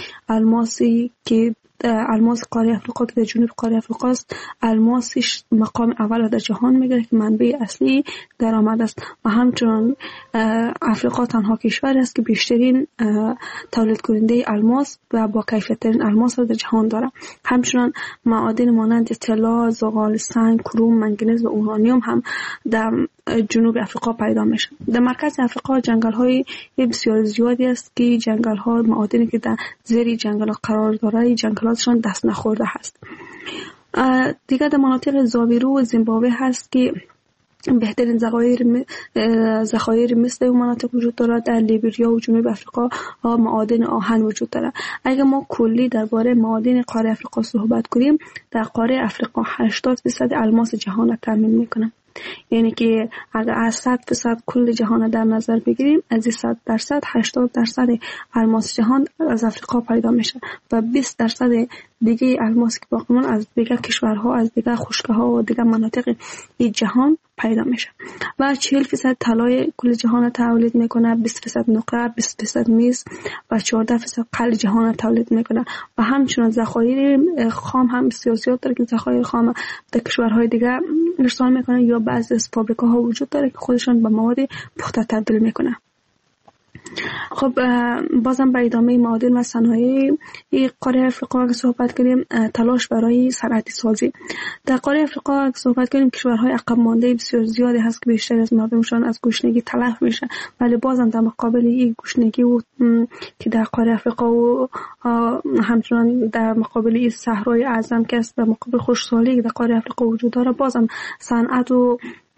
الماس قاره افریقا که در جنوب قاره افریقا است، الماسش مقام اول در جهان میگیره که منبع اصلی درآمد است و همچنان افریقا تنها کشور است که بیشترین تولید کننده الماس و با کیفیت ترین الماس را در جهان داره. همچنان معادن مانند طلا، زغال سنگ، کروم، منگنز و اورانیوم هم در جنوب افریقا پیدا میشه. در مرکز افریقا جنگل های بسیار زیادی است که جنگل ها معادنی که در زیر جنگل قرار داره جنگلاتشان دست نخورده هست. دیگر در مناطق زاویرو و زیمبابوه هست که بهترین ذخایر مثل اون مناطق وجود داره. در لیبریا و جنوب افریقا معادن آهن وجود داره. اگر ما کلی درباره معادن قاره افریقا صحبت کنیم، در قاره افریقا 80% الماس جهان را تامین میکنه. یعنی که اگر از 100% کل جهان در نظر بگیریم، از 100% 80% الماس جهان از افریقا پیدا میشه و 20% دیگه الماس که باقی مونده از دیگر کشورها، از دیگر خشک‌ها و دیگر مناطق این جهان پیدا میشه و 40% طلای کل جهان تولید میکنه، 20% نقره، 20% مس و 14% قل جهان تولید میکنه و همچنین ذخایر خام هم بسیار زیاد داره که ذخایر خام در کشورهای دیگه ارسال میکنه یا بعضی از فابریکاها وجود داره که خودشان به مواد پخته تبدیل میکنه. خب بازم به ادامه معادن و صنایع قاره افریقا که صحبت کنیم، تلاش برای صنعتی سازی در قاره افریقا که صحبت کنیم، کشورهای عقب مانده بسیار زیادی هست که بیشتر از مردمشان از گشنگی تلف میشه، ولی بازم در مقابل این گشنگی و که در قاره افریقا و همچنان در مقابل این صحرای اعظم که است، در مقابل خشکسالی که در قاره افریقا وجود داره، بازم صنعت و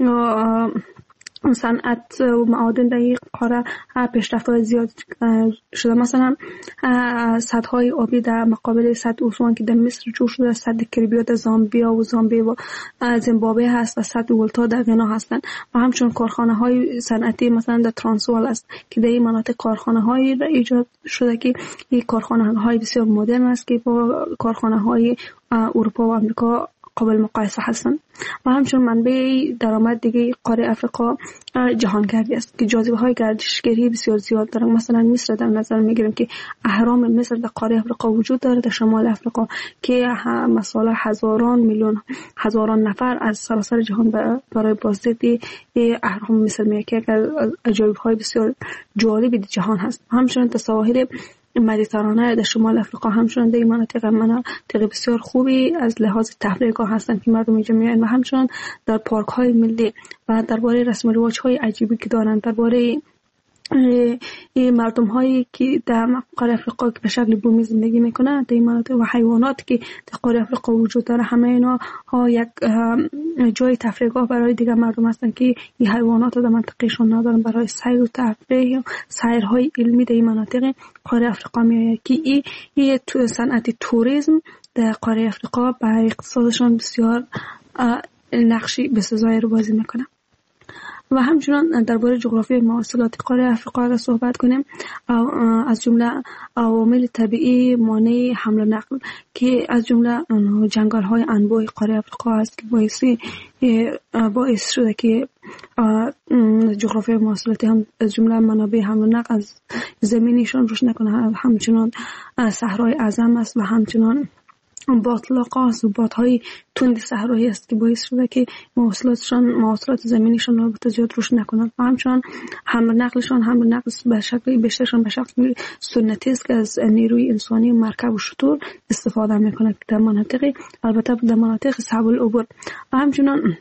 معادن در این قاره پیشرفت زیاد شده. مثلا سدهای آبی در مقابل سد اوسوان که در مصر جور شده، سد کریبیا در زامبیا و زیمبابوه هست و سد ولتا در غنا هستند و همچنین کارخانه های صنعتی مثلا در ترانسوال است که در این مناطق کارخانه های ایجاد شده که این کارخانه های بسیار مدرن است که با کارخانه های اروپا و آمریکا قابل مقایسه هستند و همچنین منبع درآمد دیگه قاره افریقا جهانگردی است که جاذبه‌های گردشگری بسیار زیاد دارند. مثلا مصر در نظر میگیریم که اهرام مصر در قاره افریقا وجود داره، در شمال افریقا، که مثلا هزاران نفر از سراسر جهان برای بازدید اهرام مصر میاد که از عجایب‌های بسیار جالب جهان هست. همچنین سواحل مدیترانه در شمال افریقا همچنین در این مناطق بسیار خوبی از لحاظ تفریحگاه هستند که مردم اینجا میان و همچنین در پارک های ملی و درباره رسم و رواج های عجیبی که دارند، درباره این مردم هایی که در قاره افریقا که به شکل بومی زندگی میکنن در این مناطق و حیوانات که در قاره افریقا وجود داره، همه اینا ها یک جای تفریحگاه برای دیگر مردم هستند که این حیوانات در منطقهشون ندارن. برای سیر و تفریح و سیرهای علمی در این مناطق قاره افریقا میآید که این صنعت توریسم در قاره افریقا برای اقتصادشون بسیار نقشی بسزایی رو بازی میکنه. و همچنان درباره جغرافی مواصلات قاره افریقا اگر صحبت کنیم، از جمله عوامل طبیعی مانع حمل و نقل که از جمله جنگل های انبوه قاره افریقا است که باعث شده که جغرافی مواصلاتی هم از جمله منابع حمل و نقل از زمینیشان روش نکنه. همچنان صحرای اعظم است و همچنان باطلاق است و بادهای تند صحرایی است که باعث شده که مواصلات زمینیشان رو زیاد روش نکنند. و همچنان حمل و نقل به شکل بیشترشان به شکل سنتی است که از نیروی انسانی مرکب و شتر استفاده میکنه در مناطق، البته در مناطق صعب العبور. و همچنان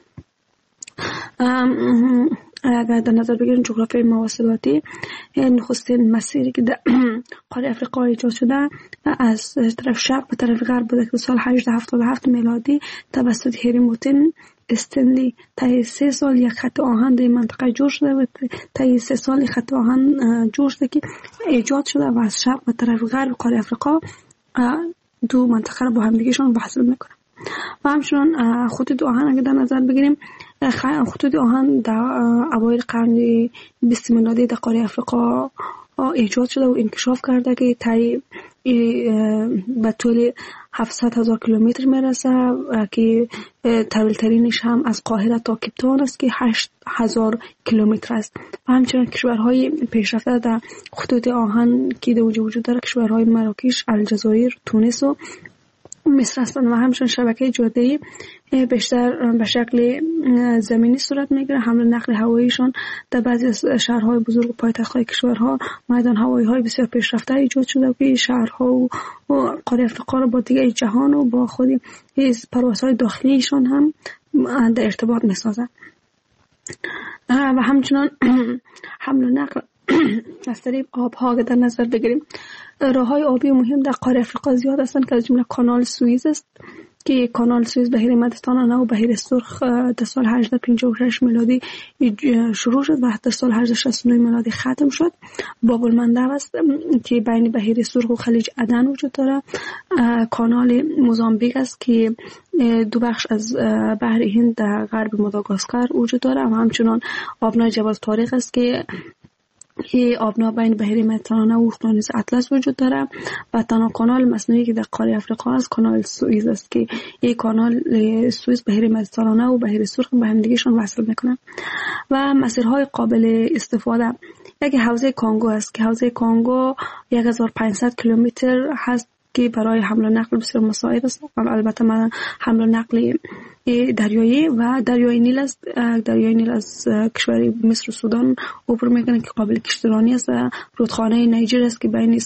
اگر در نظر بگیریم جغرافی مواصلاتی، نخستین مسیری که در قاره افریقا ایجاد شده از طرف شرق به طرف غرب بوده که سال 1877 میلادی توسط هری موتن استنلی طی 3 سال یک خط آهن در منطقه جور شده و طی 3 سال خط آهن جور شده که ایجاد شده و از شرق به طرف غرب قاره افریقا دو منطقه رو با هم دیگه‌شون وصل میکنه. و همچنان خطوط آهن اگر در نظر بگیریم، خطوط آهن در اوایل قرن 20 میلادی در قاره افریقا ایجاد شده و انکشاف کرده که طی به طول 700,000 کیلومتر میرسه که طویل ترینش هم از قاهره تا کیپتاون است که 8,000 کیلومتر است. و همچنین کشورهای پیشرفته در خطوط آهن که در وجود داره کشورهای مراکش، الجزایر، تونس و مصر هستند. و همچنین شبکه جاده‌ای بیشتر به شکل زمینی صورت میگیره. حمل و نقل هواییشان در بعضی از شهرهای بزرگ و پایتخت‌های کشورها میدان هوایی بسیار پیشرفته ایجاد شده که شهرها و قاره افریقا را با دیگر جهان و با خود پروازهای داخلیشان هم در ارتباط میسازند. و همچنان حمل و نقل از طریق آب‌ها در نظر بگیریم، راه‌های آبی مهم در قاره افریقا زیاد هستند که از جمله کانال سوئیز است که کانال سوئیز بحیر مدیترانه و بحیر سرخ در سال 1856 میلادی شروع شد و در سال 1869 میلادی ختم شد. باب المندب است که بین بحیر سرخ و خلیج عدن وجود داره. کانال موزامبیک است که دو بخش از بحر هند در غرب ماداگاسکار وجود داره. و همچنان آبنای جبل طارق است که آبنا بین بحیر مدیترانه و اقیانوس اطلس وجود داره. و تنها کانال مصنوعی که در قاره افریقا است کانال سوئیز است که این کانال سوئیز بحیر مدیترانه و بحیر سرخ به هم دیگه‌شون وصل میکنه. و مسیرهای قابل استفاده، یک حوزه کانگو است که حوزه کانگو 1500 کیلومتر هست که برای حمل و نقل بسیار مساعد است. البته من حمل و نقل دریایی و دریای نیل است. دریای نیل از کشور مصر و سودان عبور میکنه که قابل کشتیرانی است. رودخانه نیجر است که بین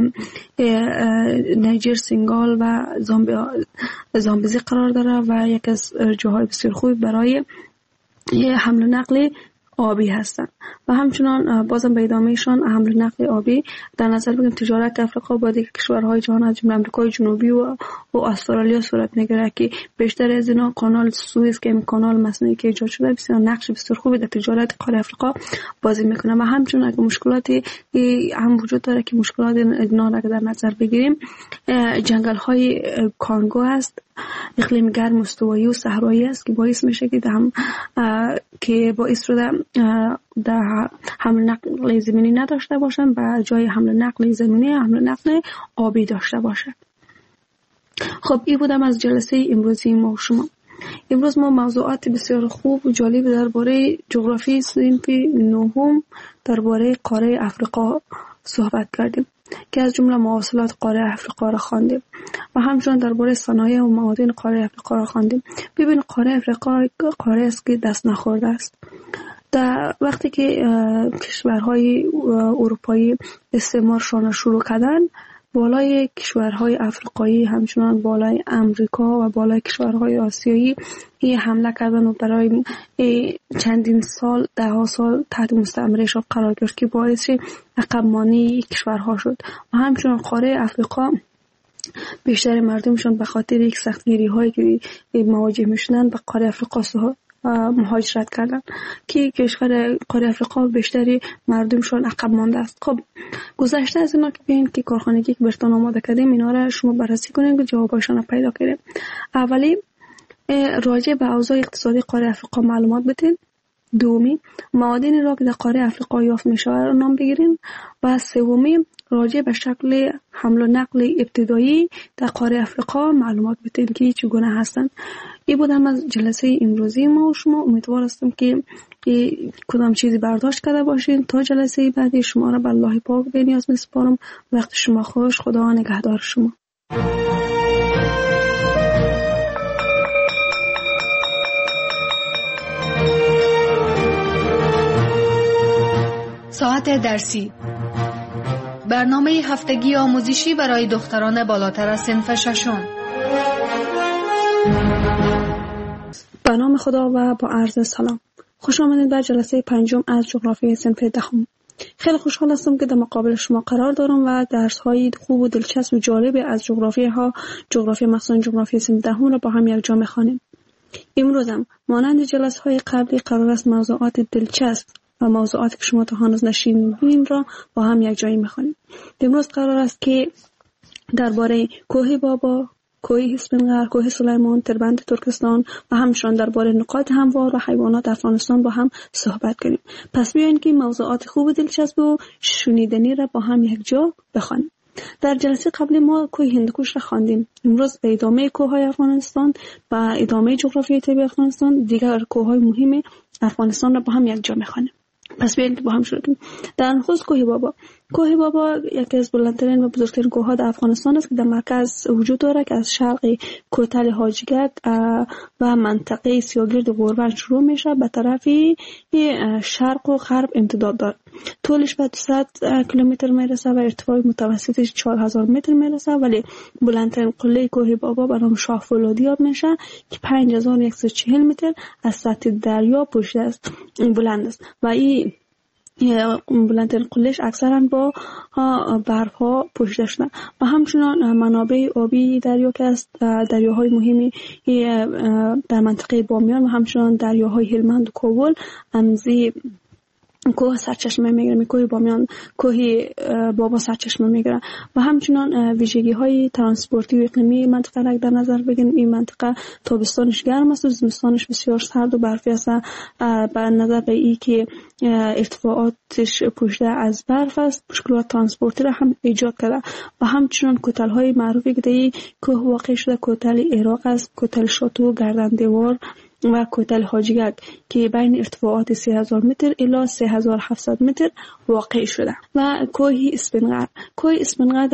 نیجر، سنگال و زامبیزی قرار داره و یک از جاهای بسیار خوب برای حمل و نقل آبی هستند. و همچنان بازم به ادامهشان حمل و نقل آبی در نظر بگیریم تجارت افریقا با دیگر کشورهای جهان از جمله آمریکای جنوبی و استرالیا صورت میگیره که بیشتر از اینا کانال سوئیس که کانال مصنوعی که ایجاد شده بسیار نقش بسیار خوبی در تجارت قاره افریقا بازی میکنه. و همچنان اگه مشکلاتی هم وجود داره که مشکلات اینا را در نظر بگیریم، جنگل های کانگو است، اقلیم گرم استوایی و صحرایی است که باعث میشه که باعث شده در حمل نقل زمینی نداشته باشن و جای حمل نقل زمینی حمل نقل آبی داشته باشه. خب این بودم از جلسه امروزی ما و شما. امروز ما موضوعات بسیار خوب و جالب درباره جغرافی صنف نهم درباره قاره افریقا صحبت کردیم که از جمله مواصلات قاره افریقا را خواندیم و همچنین درباره صنایع و معادن قاره افریقا را خواندیم. ببین قاره افریقا قاره است که دست نخورده است. در وقتی که کشورهای اروپایی استعمارشان شروع کردن، بالای کشورهای افریقایی همچنان بالای امریکا و بالای کشورهای آسیایی حمله کردن و برای چندین سال، ده ها سال تحت مستعمرهشان قرار گرفت که باعث عقب ماندگی کشورها شد. و همچنان قاره افریقا بیشتر مردمشان به خاطر یک سختگیری هایی که مواجه میشدن به قاره افریقا مهاجرت کردن که کشور قاره افریقا بیشتری مردمشان عقب مانده است. خب گذشته از اینا که ببینید که کارخانگی که برتون آماده کردیم اینا را شما بررسی کنید که جوابشان را پیدا کنید. اولی راجع به اوضاع اقتصادی قاره افریقا معلومات بدین. دومی معادن را که در قاره افریقا یافت میشه را نام بگیرین. و سومی راجع به شکل حمل و نقل ابتدایی در قاره افریقا معلومات بدین که چگونه هستند. این بودم از جلسه امروزی ما و شما. امیدوار هستم که کدام چیزی برداشت کرده باشین. تا جلسه بعدی شما را به الله پاک بنیاز میسپارم. وقت شما خوش. خدا نگهدار شما. ساعت درسی، برنامه هفتگی آموزشی برای دختران بالاتر از صنف ششم. به نام خدا و با عرض سلام. خوش آمدید در جلسه پنجم از جغرافی صنف دهم. خیلی خوشحال هستم که در مقابل شما قرار دارم و درس‌های خوب و دلچسب و جالب از جغرافی مخصوصاً جغرافی صنف دهم را با هم یکجا می‌خوانیم. امروز هم مانند جلسه‌های قبلی قرار است موضوعات دلچسب و موضوعاتی که شما تا هنوز نشنیدین را با هم یک جایی می‌خوانیم. امروز قرار است که درباره کوه بابا، کوه اسفندیار، کوه سلیمان، تربند ترکستان و همچنین درباره نقاط هموار و حیوانات افغانستان با هم صحبت کنیم. پس بیاین که موضوعات خوب و دلچسب و شنیدنی را با هم یک جا بخوانیم. در جلسه قبلی ما کوه هندوکش را خواندیم. امروز به ادامه کوه‌های افغانستان و ادامه جغرافیای طبیعی افغانستان دیگر کوه‌های مهم افغانستان را با هم یک جا می‌خوانیم. پس بیاین با هم شروع کنیم. در نخست کوه بابا. کوه بابا یکی از بلندترین و بزرگترین کوه‌ها در افغانستان است که در مرکز وجود دارد که از شرق کوتل حاجیگک و منطقه سیاگرد غوربند شروع میشه به طرف شرق و غرب امتداد دارد. طولش به 200 کیلومتر میرسه و ارتفاع متوسطش 4000 متر میرسه، ولی بلندترین قله کوه بابا به نام شاه فولادی یاد میشه که 5140 متر از سطح دریا پشت است، بلند است و این بلندترین قلهش اکثرا با برف ها پوشیده شده و همچنان منابع آبی دریا که است دریاهای مهمی در منطقه بامیان و همچنان دریاهای هلمند و کابل امزی کوه سرچشمه میگیره. کوه بامیان کوه بابا سرچشمه میگیره و همچنان ویژگی های ترانسپورتی و اقلیمی منطقه را در نظر بگیریم. این منطقه تابستانش گرم است و زمستانش بسیار سرد و برفی است. به نظر به این که ارتفاعاتش پوشیده از برف است، مشکلات ترانسپورتی را هم ایجاد کرده و همچنان کوتل های معروفی که در کوه واقع شده کوتل عراق است، کوتل شاتو، گردن دیوار و کوتل حاجیگک که بین ارتفاعات 3000 متر الی 3700 متر واقع شده و کوه اسفندیار. کوه اسفندیار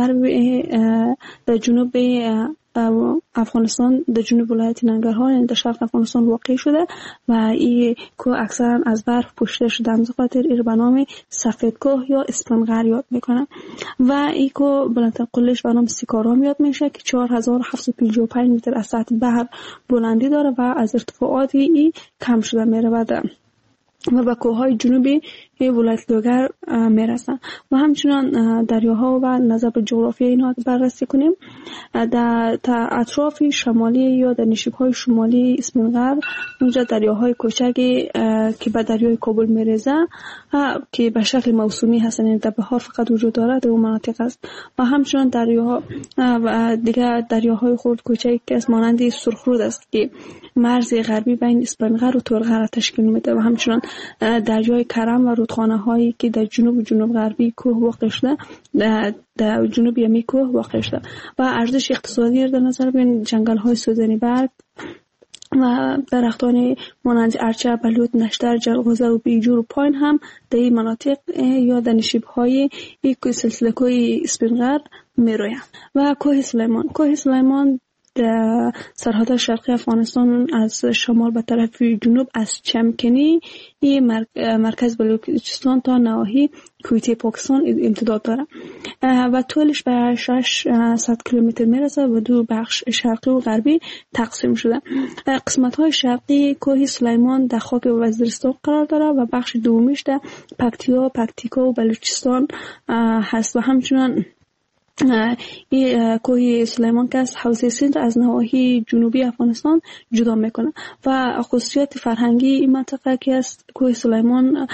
در جنوب افغانستان در جنوب ولایت ننگرهار یعنی در شرق افغانستان واقع شده و این کوه اکثرا از برف پوشیده شده، از خاطر این به نام سفید کوه یا اسفندیار یاد میکنن و این کوه بلندترین قلهش به نام سیکارام یاد میشه که 4755 متر از سطح بحر بلندی داره و از ارتفاعات این کم شده میره و به کوههای جنوبی ولایت لوگر میرسن و همچنان دریاها و نظر به جغرافی اینها بررسی کنیم. در اطراف شمالی یا در نشیب‌های شمالی اسفندیار اونجا دریاهای کوچکی که به دریای کابل میرسه که به شکل موسومی هستن، یعنی در بهار فقط وجود داره در اون مناطق است و همچنان دریاها و دیگر دریاهای خرد کوچکی که از مانند سرخرود است که مرز غربی بین اسفندیار و تورغر تشکیل میده و همچنان دریای کرم و رودخانه هایی که در جنوب غربی کوه واقع شده در جنوب یمی کوه واقع شده و ارزش اقتصادی در نظر بگیرید جنگل های سوزنی برگ و درختان مانند ارچه، بلوط، نشتر، جلغوزه و بیجور و پاین هم در این مناطق یا در نشیب‌های سلسله کوه اسپینغر میرویند. و کوه سلیمان در سرحد شرقی افغانستان از شمال به طرف جنوب از چمکنی مرکز بلوچستان تا نواحی کویته پاکستان امتداد دارد و طولش به 600 کیلومتر میرسه و دو بخش شرقی و غربی تقسیم شده. قسمت‌های شرقی کوه سلیمان در خاک وزیرستان قرار دارد و بخش دومیش در پکتیکا و بلوچستان هست و همچنان این کوه سلیمان که از حوزه سند از نواحی جنوبی افغانستان جدا میکنه و خصوصیت فرهنگی این منطقه که از کوه سلیمان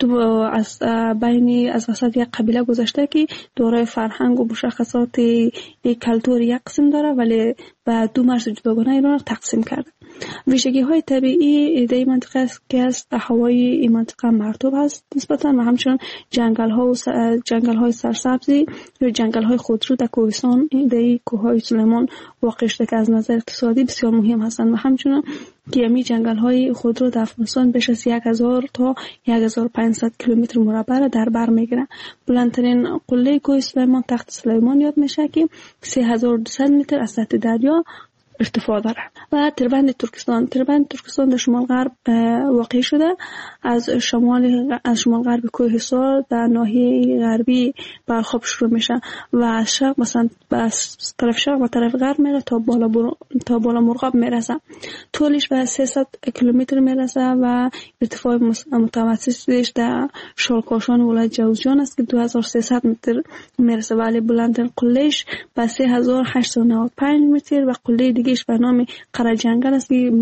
از وسط یک قبیله گذشته که دارای فرهنگ و مشخصات کلتور یک قسم داره ولی به دو مرز جداگانه اینا تقسیم کرده. ویژگی های طبیعی در این منطقه است که از هوای این منطقه مرطوب است نسبتا و همچنان جنگل های سرسبزی یا جنگل های خودرو در کوهستان در کوه های سلیمان واقع شده که از نظر اقتصادی بسیار مهم هستند و همچنان که این جنگل های خودرو در افغانستان بیش از 1000 تا 1500 کیلومتر مربع در بر میگیرند. بلندترین قله کوه سلیمان تخت سلیمان یاد میشه که 3200 متر از سطح دریا ارتفاع دارد. و تربند ترکستان در شمال غرب واقع شده از شمال غرب کوه حصار در ناحیه غربی برخواب شروع میشه و از شرق مثلا از طرف شرق و طرف غرب میره تا بالا مرغاب میرسه. طولش به 300 کیلومتر میرسه و ارتفاع متوسطش در شالکاشان ولایت جوزجان است که 2300 متر میرسه ولی بلندترین قلهش به 3895 متر و قله دیگه به نام قره جنگل است که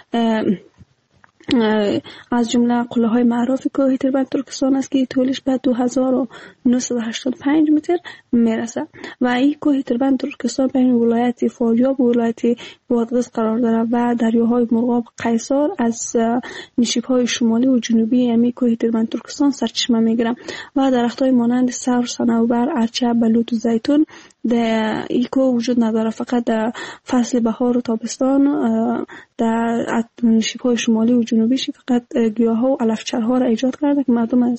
از جمله قله های معروف کوه تربند ترکستان است که طولش به 2985 متر میرسه و این کوه تربند ترکستان بین ولایت فاریاب و ولایت بادغیس قرار دارد و دریاهای مرغاب، قیصر از نشیب های شمالی و جنوبی امی کوه تربند ترکستان سرچشمه میگیرند و درخت های مانند سرو، صنوبر، ارچه، بلوط و زیتون در ایکو وجود نداره. فقط در فصل بهار و تابستان در نشیب‌های شمالی و جنوبیش فقط گیاها و علفچرها را ایجاد کرده که مردم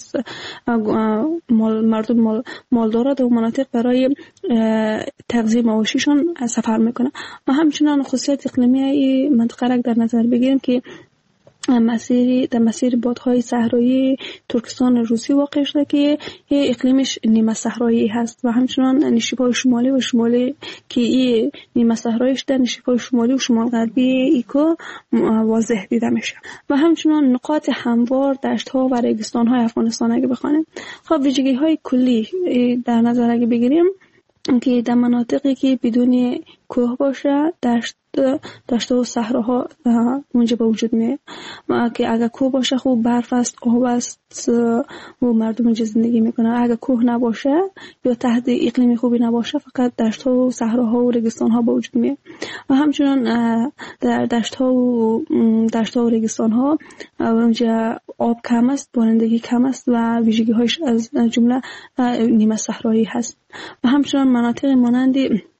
مالدارا در مناطق برای تغذیه مواشیشون سفر میکنه. و همچنان خصوصیت اقلیمی این منطقه را در نظر بگیریم که در مسیر بادهای صحرایی ترکستان روسی واقع شده که اقلیمش نیمه صحرایی هست و همچنان نشیب‌های شمالی و شمالی که این نیمه صحراییش در نشیب‌های شمالی و شمال غربی ایکو واضح دیده میشه. و همچنان نقاط هموار دشت‌ها و ریگستان‌های افغانستان اگه بخوانیم خب ویژگی‌های کلی در نظر اگه بگیریم که در مناطقی که بدون کوه باشه دشت و صحراها اونجا به وجود میاد که اگر کوه باشه خوب برف است، آب است و مردم اونجا زندگی میکنن. اگر کوه نباشه یا تحت اقلیم خوبی نباشه فقط دشت و صحراها و ریگستان ها به وجود میاد. و همچنان در دشت ها و ریگستان ها اونجا آب کم است، بارندگی کم است و ویژگی هایش از جمله نیمه صحرایی هست. و همچنان مناطق مانند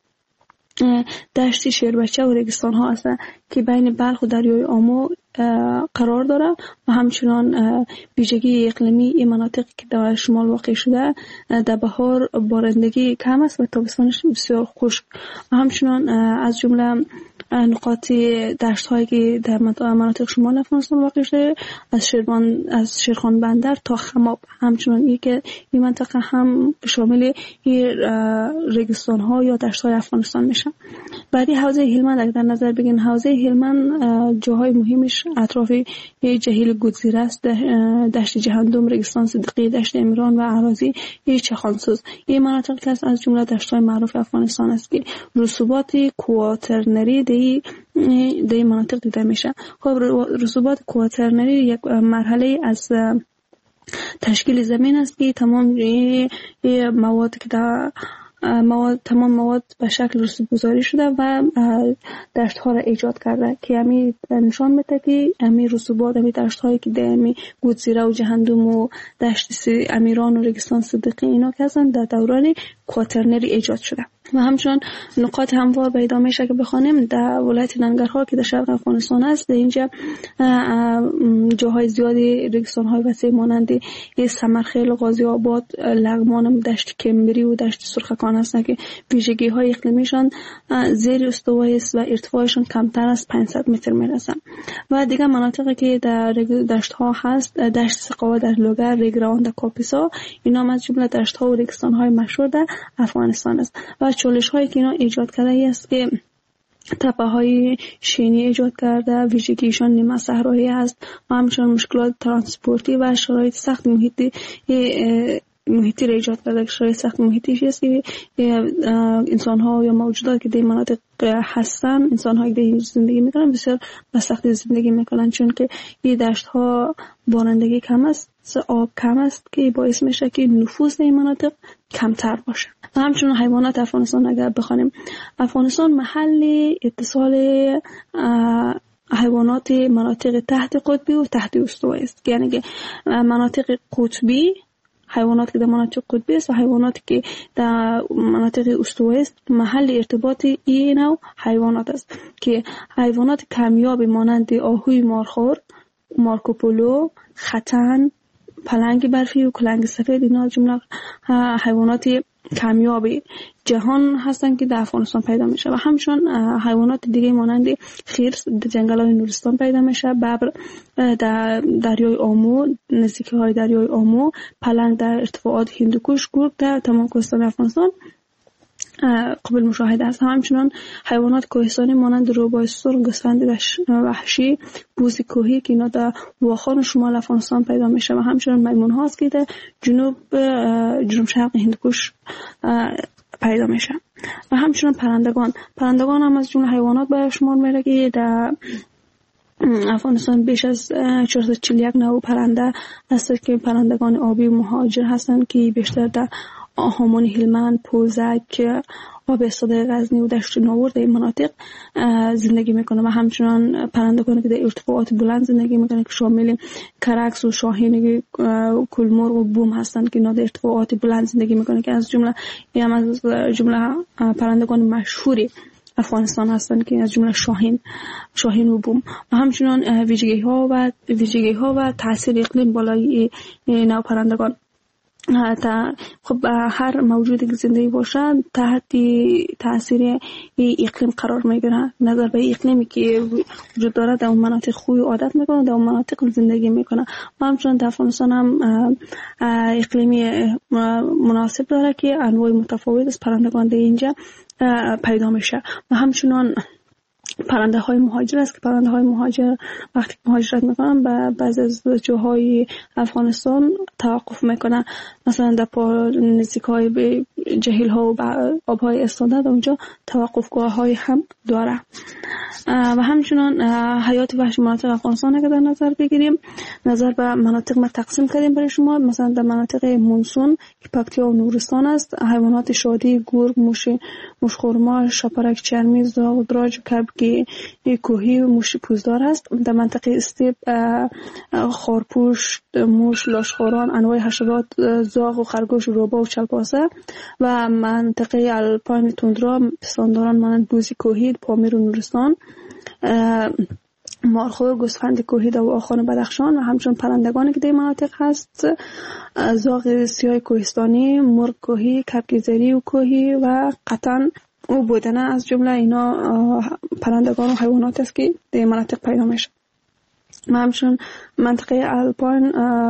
دشت شیربچه و ریگستان ها هست که بین بلخ و دریای آمو قرار داره و همچنان ویژگی اقلیمی این مناطق که در شمال واقع شده در بهار بارندگی کم است و تابستانش بسیار خشک. و همچنان از جمله نقاط دشت هایی که در مناطق شمال افغانستان واقع شده از شیرخان بندر تا خماب همچنان این که این منطقه هم شامل ریگستان ها یا دشت های افغانستان میشه. بعدی حوزه هلمند اگر در نظر بگیریم حوزه هلمند جاهای مهمش اطراف جهیل گودزیره است، دشت جهندم، ریگستان صدیقی، دشت امیران و اراضی چخانسوز. این مناطق که از جمله دشت‌های معروف افغانستان است که رسوبات کواترنری در این مناطق دیده میشه. خب رسوبات کواترنری یک مرحله از تشکیل زمین است که تمام مواد که در تمام مواد به شکل رسوب‌گذاری شده و دشت‌ها را ایجاد کرده که همین نشان میده که همین رسوبات، همین دشت‌هایی که در همین گودزیره و جهنم و دشت امیران و رگستان صدیقی اینا که هستن در دوران کواترنری ایجاد شده. و همچنان نقاط هموار پیدا میشه که بخوانیم در ولایت ننگرهار که در شرق افغانستان است. در اینجا جاهای زیادی رگستان‌های وسیع مانند سمرخیل، غازی آباد، لغمان، دشت کمبری و دشت سرخکان هستند که ویژگی‌های اقلیمیشان زیر استوایی است و ارتفاعشان کمتر از 500 متر میرسند. و دیگر مناطقی که در دشت‌ها هست، دشت سقاوه در لوگر، ریگراوند در کاپیسا، اینا از جمله دشت‌ها و رگستان‌های مشهور در افغانستان است. و چالش‌هایی که اینا ایجاد کرده است که تپه‌های شینی ایجاد کرده، ویژگیشان نیمه صحرایی است و همچنین مشکلات ترانسپورتی و شرایط سخت محیطی را ایجاد کرده. شرایط سخت محیطی است که انسان‌ها یا موجودات که در مناطق هستن، انسان‌هایی که در زندگی میکنن بسیار به سختی زندگی میکنن، چون که این دشت‌ها بارندگی کم است، آب کم است که باعث میشه که نفوذ در این مناطق کمتر باشه. و همچنین حیوانات افغانستان اگر بخوانیم، افغانستان محل اتصال حیوانات مناطق تحت قطبی و تحت استوایی است. یعنی که مناطق قطبی، حیوانات که در مناطق قطبی است و حیوانات که در مناطق استوایی است محل ارتباط این نوع حیوانات است که حیوانات کمیابی مانند آهوی مارخور، مارکوپولو، ختن، پلنگ برفی و کلنگ سفید، اینا جمله حیوانات کمیابی جهان هستند که در افغانستان پیدا میشه. و همچنین حیوانات دیگه مانند خرس در جنگل‌های نورستان پیدا میشه، ببر در دریای آمو، نزدیکی‌های دریای آمو، پلنگ در ارتفاعات هندوکش، گرگ در تمام کوهستان افغانستان قابل مشاهده است. همچنین حیوانات کوهستانی مانند روباه سرخ، گوسفند وحشی، بوز کوهی که اینا در واخان شمال افغانستان پیدا میشه و همچنین میمون هاست که در جنوب شرق هندوکش پیدا میشه. و همچنین پرندگان هم از جمله حیوانات به شمار میره که در افغانستان بیش از 441 نوع پرنده هست که پرندگان آبی مهاجر هستند که بیشتر در هامون هلمند، پوزک، آب استاده غزنی و دشت ناور در این مناطق زندگی میکنه. و همچنان پرندگانی که در ارتفاعات بلند زندگی میکنه که شامل کرکس و شاهین کلمرغ و بوم هستند که اینا در ارتفاعات بلند زندگی میکنه که از جمله پرندگان مشهوری افغانستان هستند که از جمله شاهین و بوم. و همچنان ویژگی ها و تاثیر اقلیم بالای نوع پرندگان. خب هر موجودی که زندگی باشه تحت تاثیر اقلیم قرار میگیره. نظر به اقلیمی که وجود داره در اون مناطق خوی عادت میکنه، در اون مناطق زندگی میکنه. و همچنین در افغانستان هم اقلیمی مناسب داره که انواع متفاوت از پرندگان در اینجا پیدا میشه. و همچنین پرنده های مهاجر است که پرنده های مهاجر وقتی مهاجرت میکنن به بعضی از جاهای افغانستان توقف میکنن، مثلا در نزدیک های به جهیل ها و آب های استاده در اونجا توقفگاه های هم داره. و همچنین حیات وحشی مناطق افغانستان اگر در نظر بگیریم، نظر به مناطق ما تقسیم کردیم برای شما. مثلا در مناطق مونسون که پکتیا و نورستان است، حیوانات شادی، گرگ، موشخورما، شپرک چرمی، زاغ، دراج، کبک کوهی و موش پوزدار است. در منطقه استیپ خارپوش، موش، لاشخوران، انواع حشرات، زاغ و خرگوش، روباه و چلپاسه. و منطقه الپاین توندرا پستانداران مانند بوزی کوهی، پامیر و نورستان، مارخور، گوسفند کوهی در آخان بدخشان. و همچنین پرندگانی که در مناطق هست، زاغ سیاه کوهستانی، مرغ کوهی، کبک زری و کوهی و قطن و بودنه از جمله اینا پرندگان و حیوانات است که در مناطق پیدا میشه. و همچنین منطقه الپاین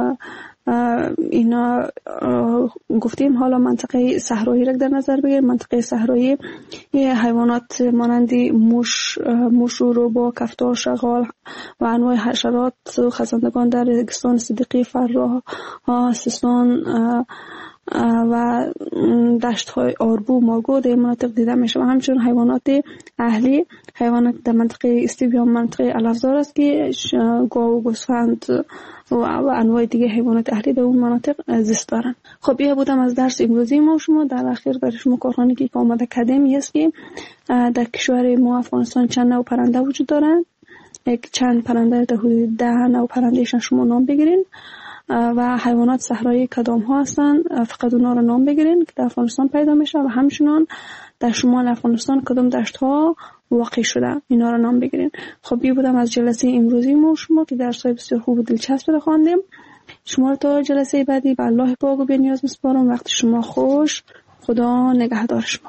اینا گفتیم. حالا منطقه صحرایی را در نظر بگیریم. منطقه صحرایی حیوانات مانند موش و روباه، کفتار، شغال و انواع حشرات و خزندگان در رگستان صدیقی، فراه، سیستان و دشت های آربو ماگو در مناطق دیده میشه و همچنین حیوانات اهلی، حیوانات در منطقه استیبیا منطقه الافزار است که گاو و گوسفند و انواع دیگه حیوانات اهلی در اون مناطق زیست دارن. خب این بودم از درس امروزی ما شما. در اخیر برای شما کارخانه که آماده کردیم است که در کشور ما افغانستان چند نوع پرنده وجود دارند. چند پرنده در حدود 10 نوع پرندهشان شما نام بگیرین و حیوانات صحرایی کدام ها هستند فقط اونا رو نام بگیرین که در افغانستان پیدا میشه و همچنان در شمال افغانستان کدام دشت ها واقع شده اینا رو نام بگیرین. خب این بودم از جلسه امروزی ما شما که درس های بسیار خوب و دلچسب رو خواندیم. شما رو تا جلسه بعدی به الله پاک و بی‌نیاز میسپارم. وقت شما خوش. خدا نگهدار شما.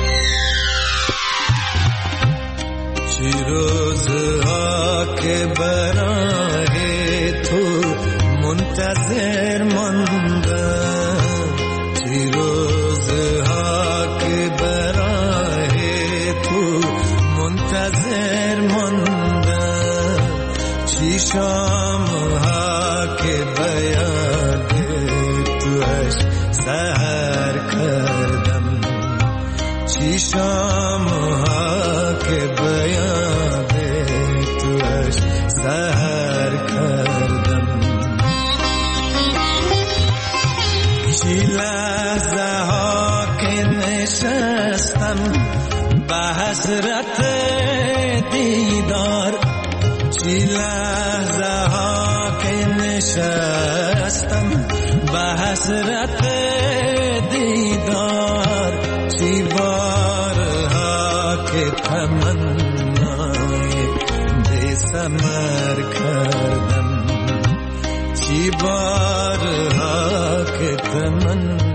چی روزها که برای تو منتظر ماندم، چی روزها که برای تو منتظر ماندم، چی شامها که بیاد توش سحر کردم، چی شامها که بیاد توش سحر کردم، چی لحظه ها که نشستم به حسرت دیدار، چی لحظه ها که نشستم به حسرت دیدار، چی بارها که تمنای بی ثمر کردم، چی بارها که تمنای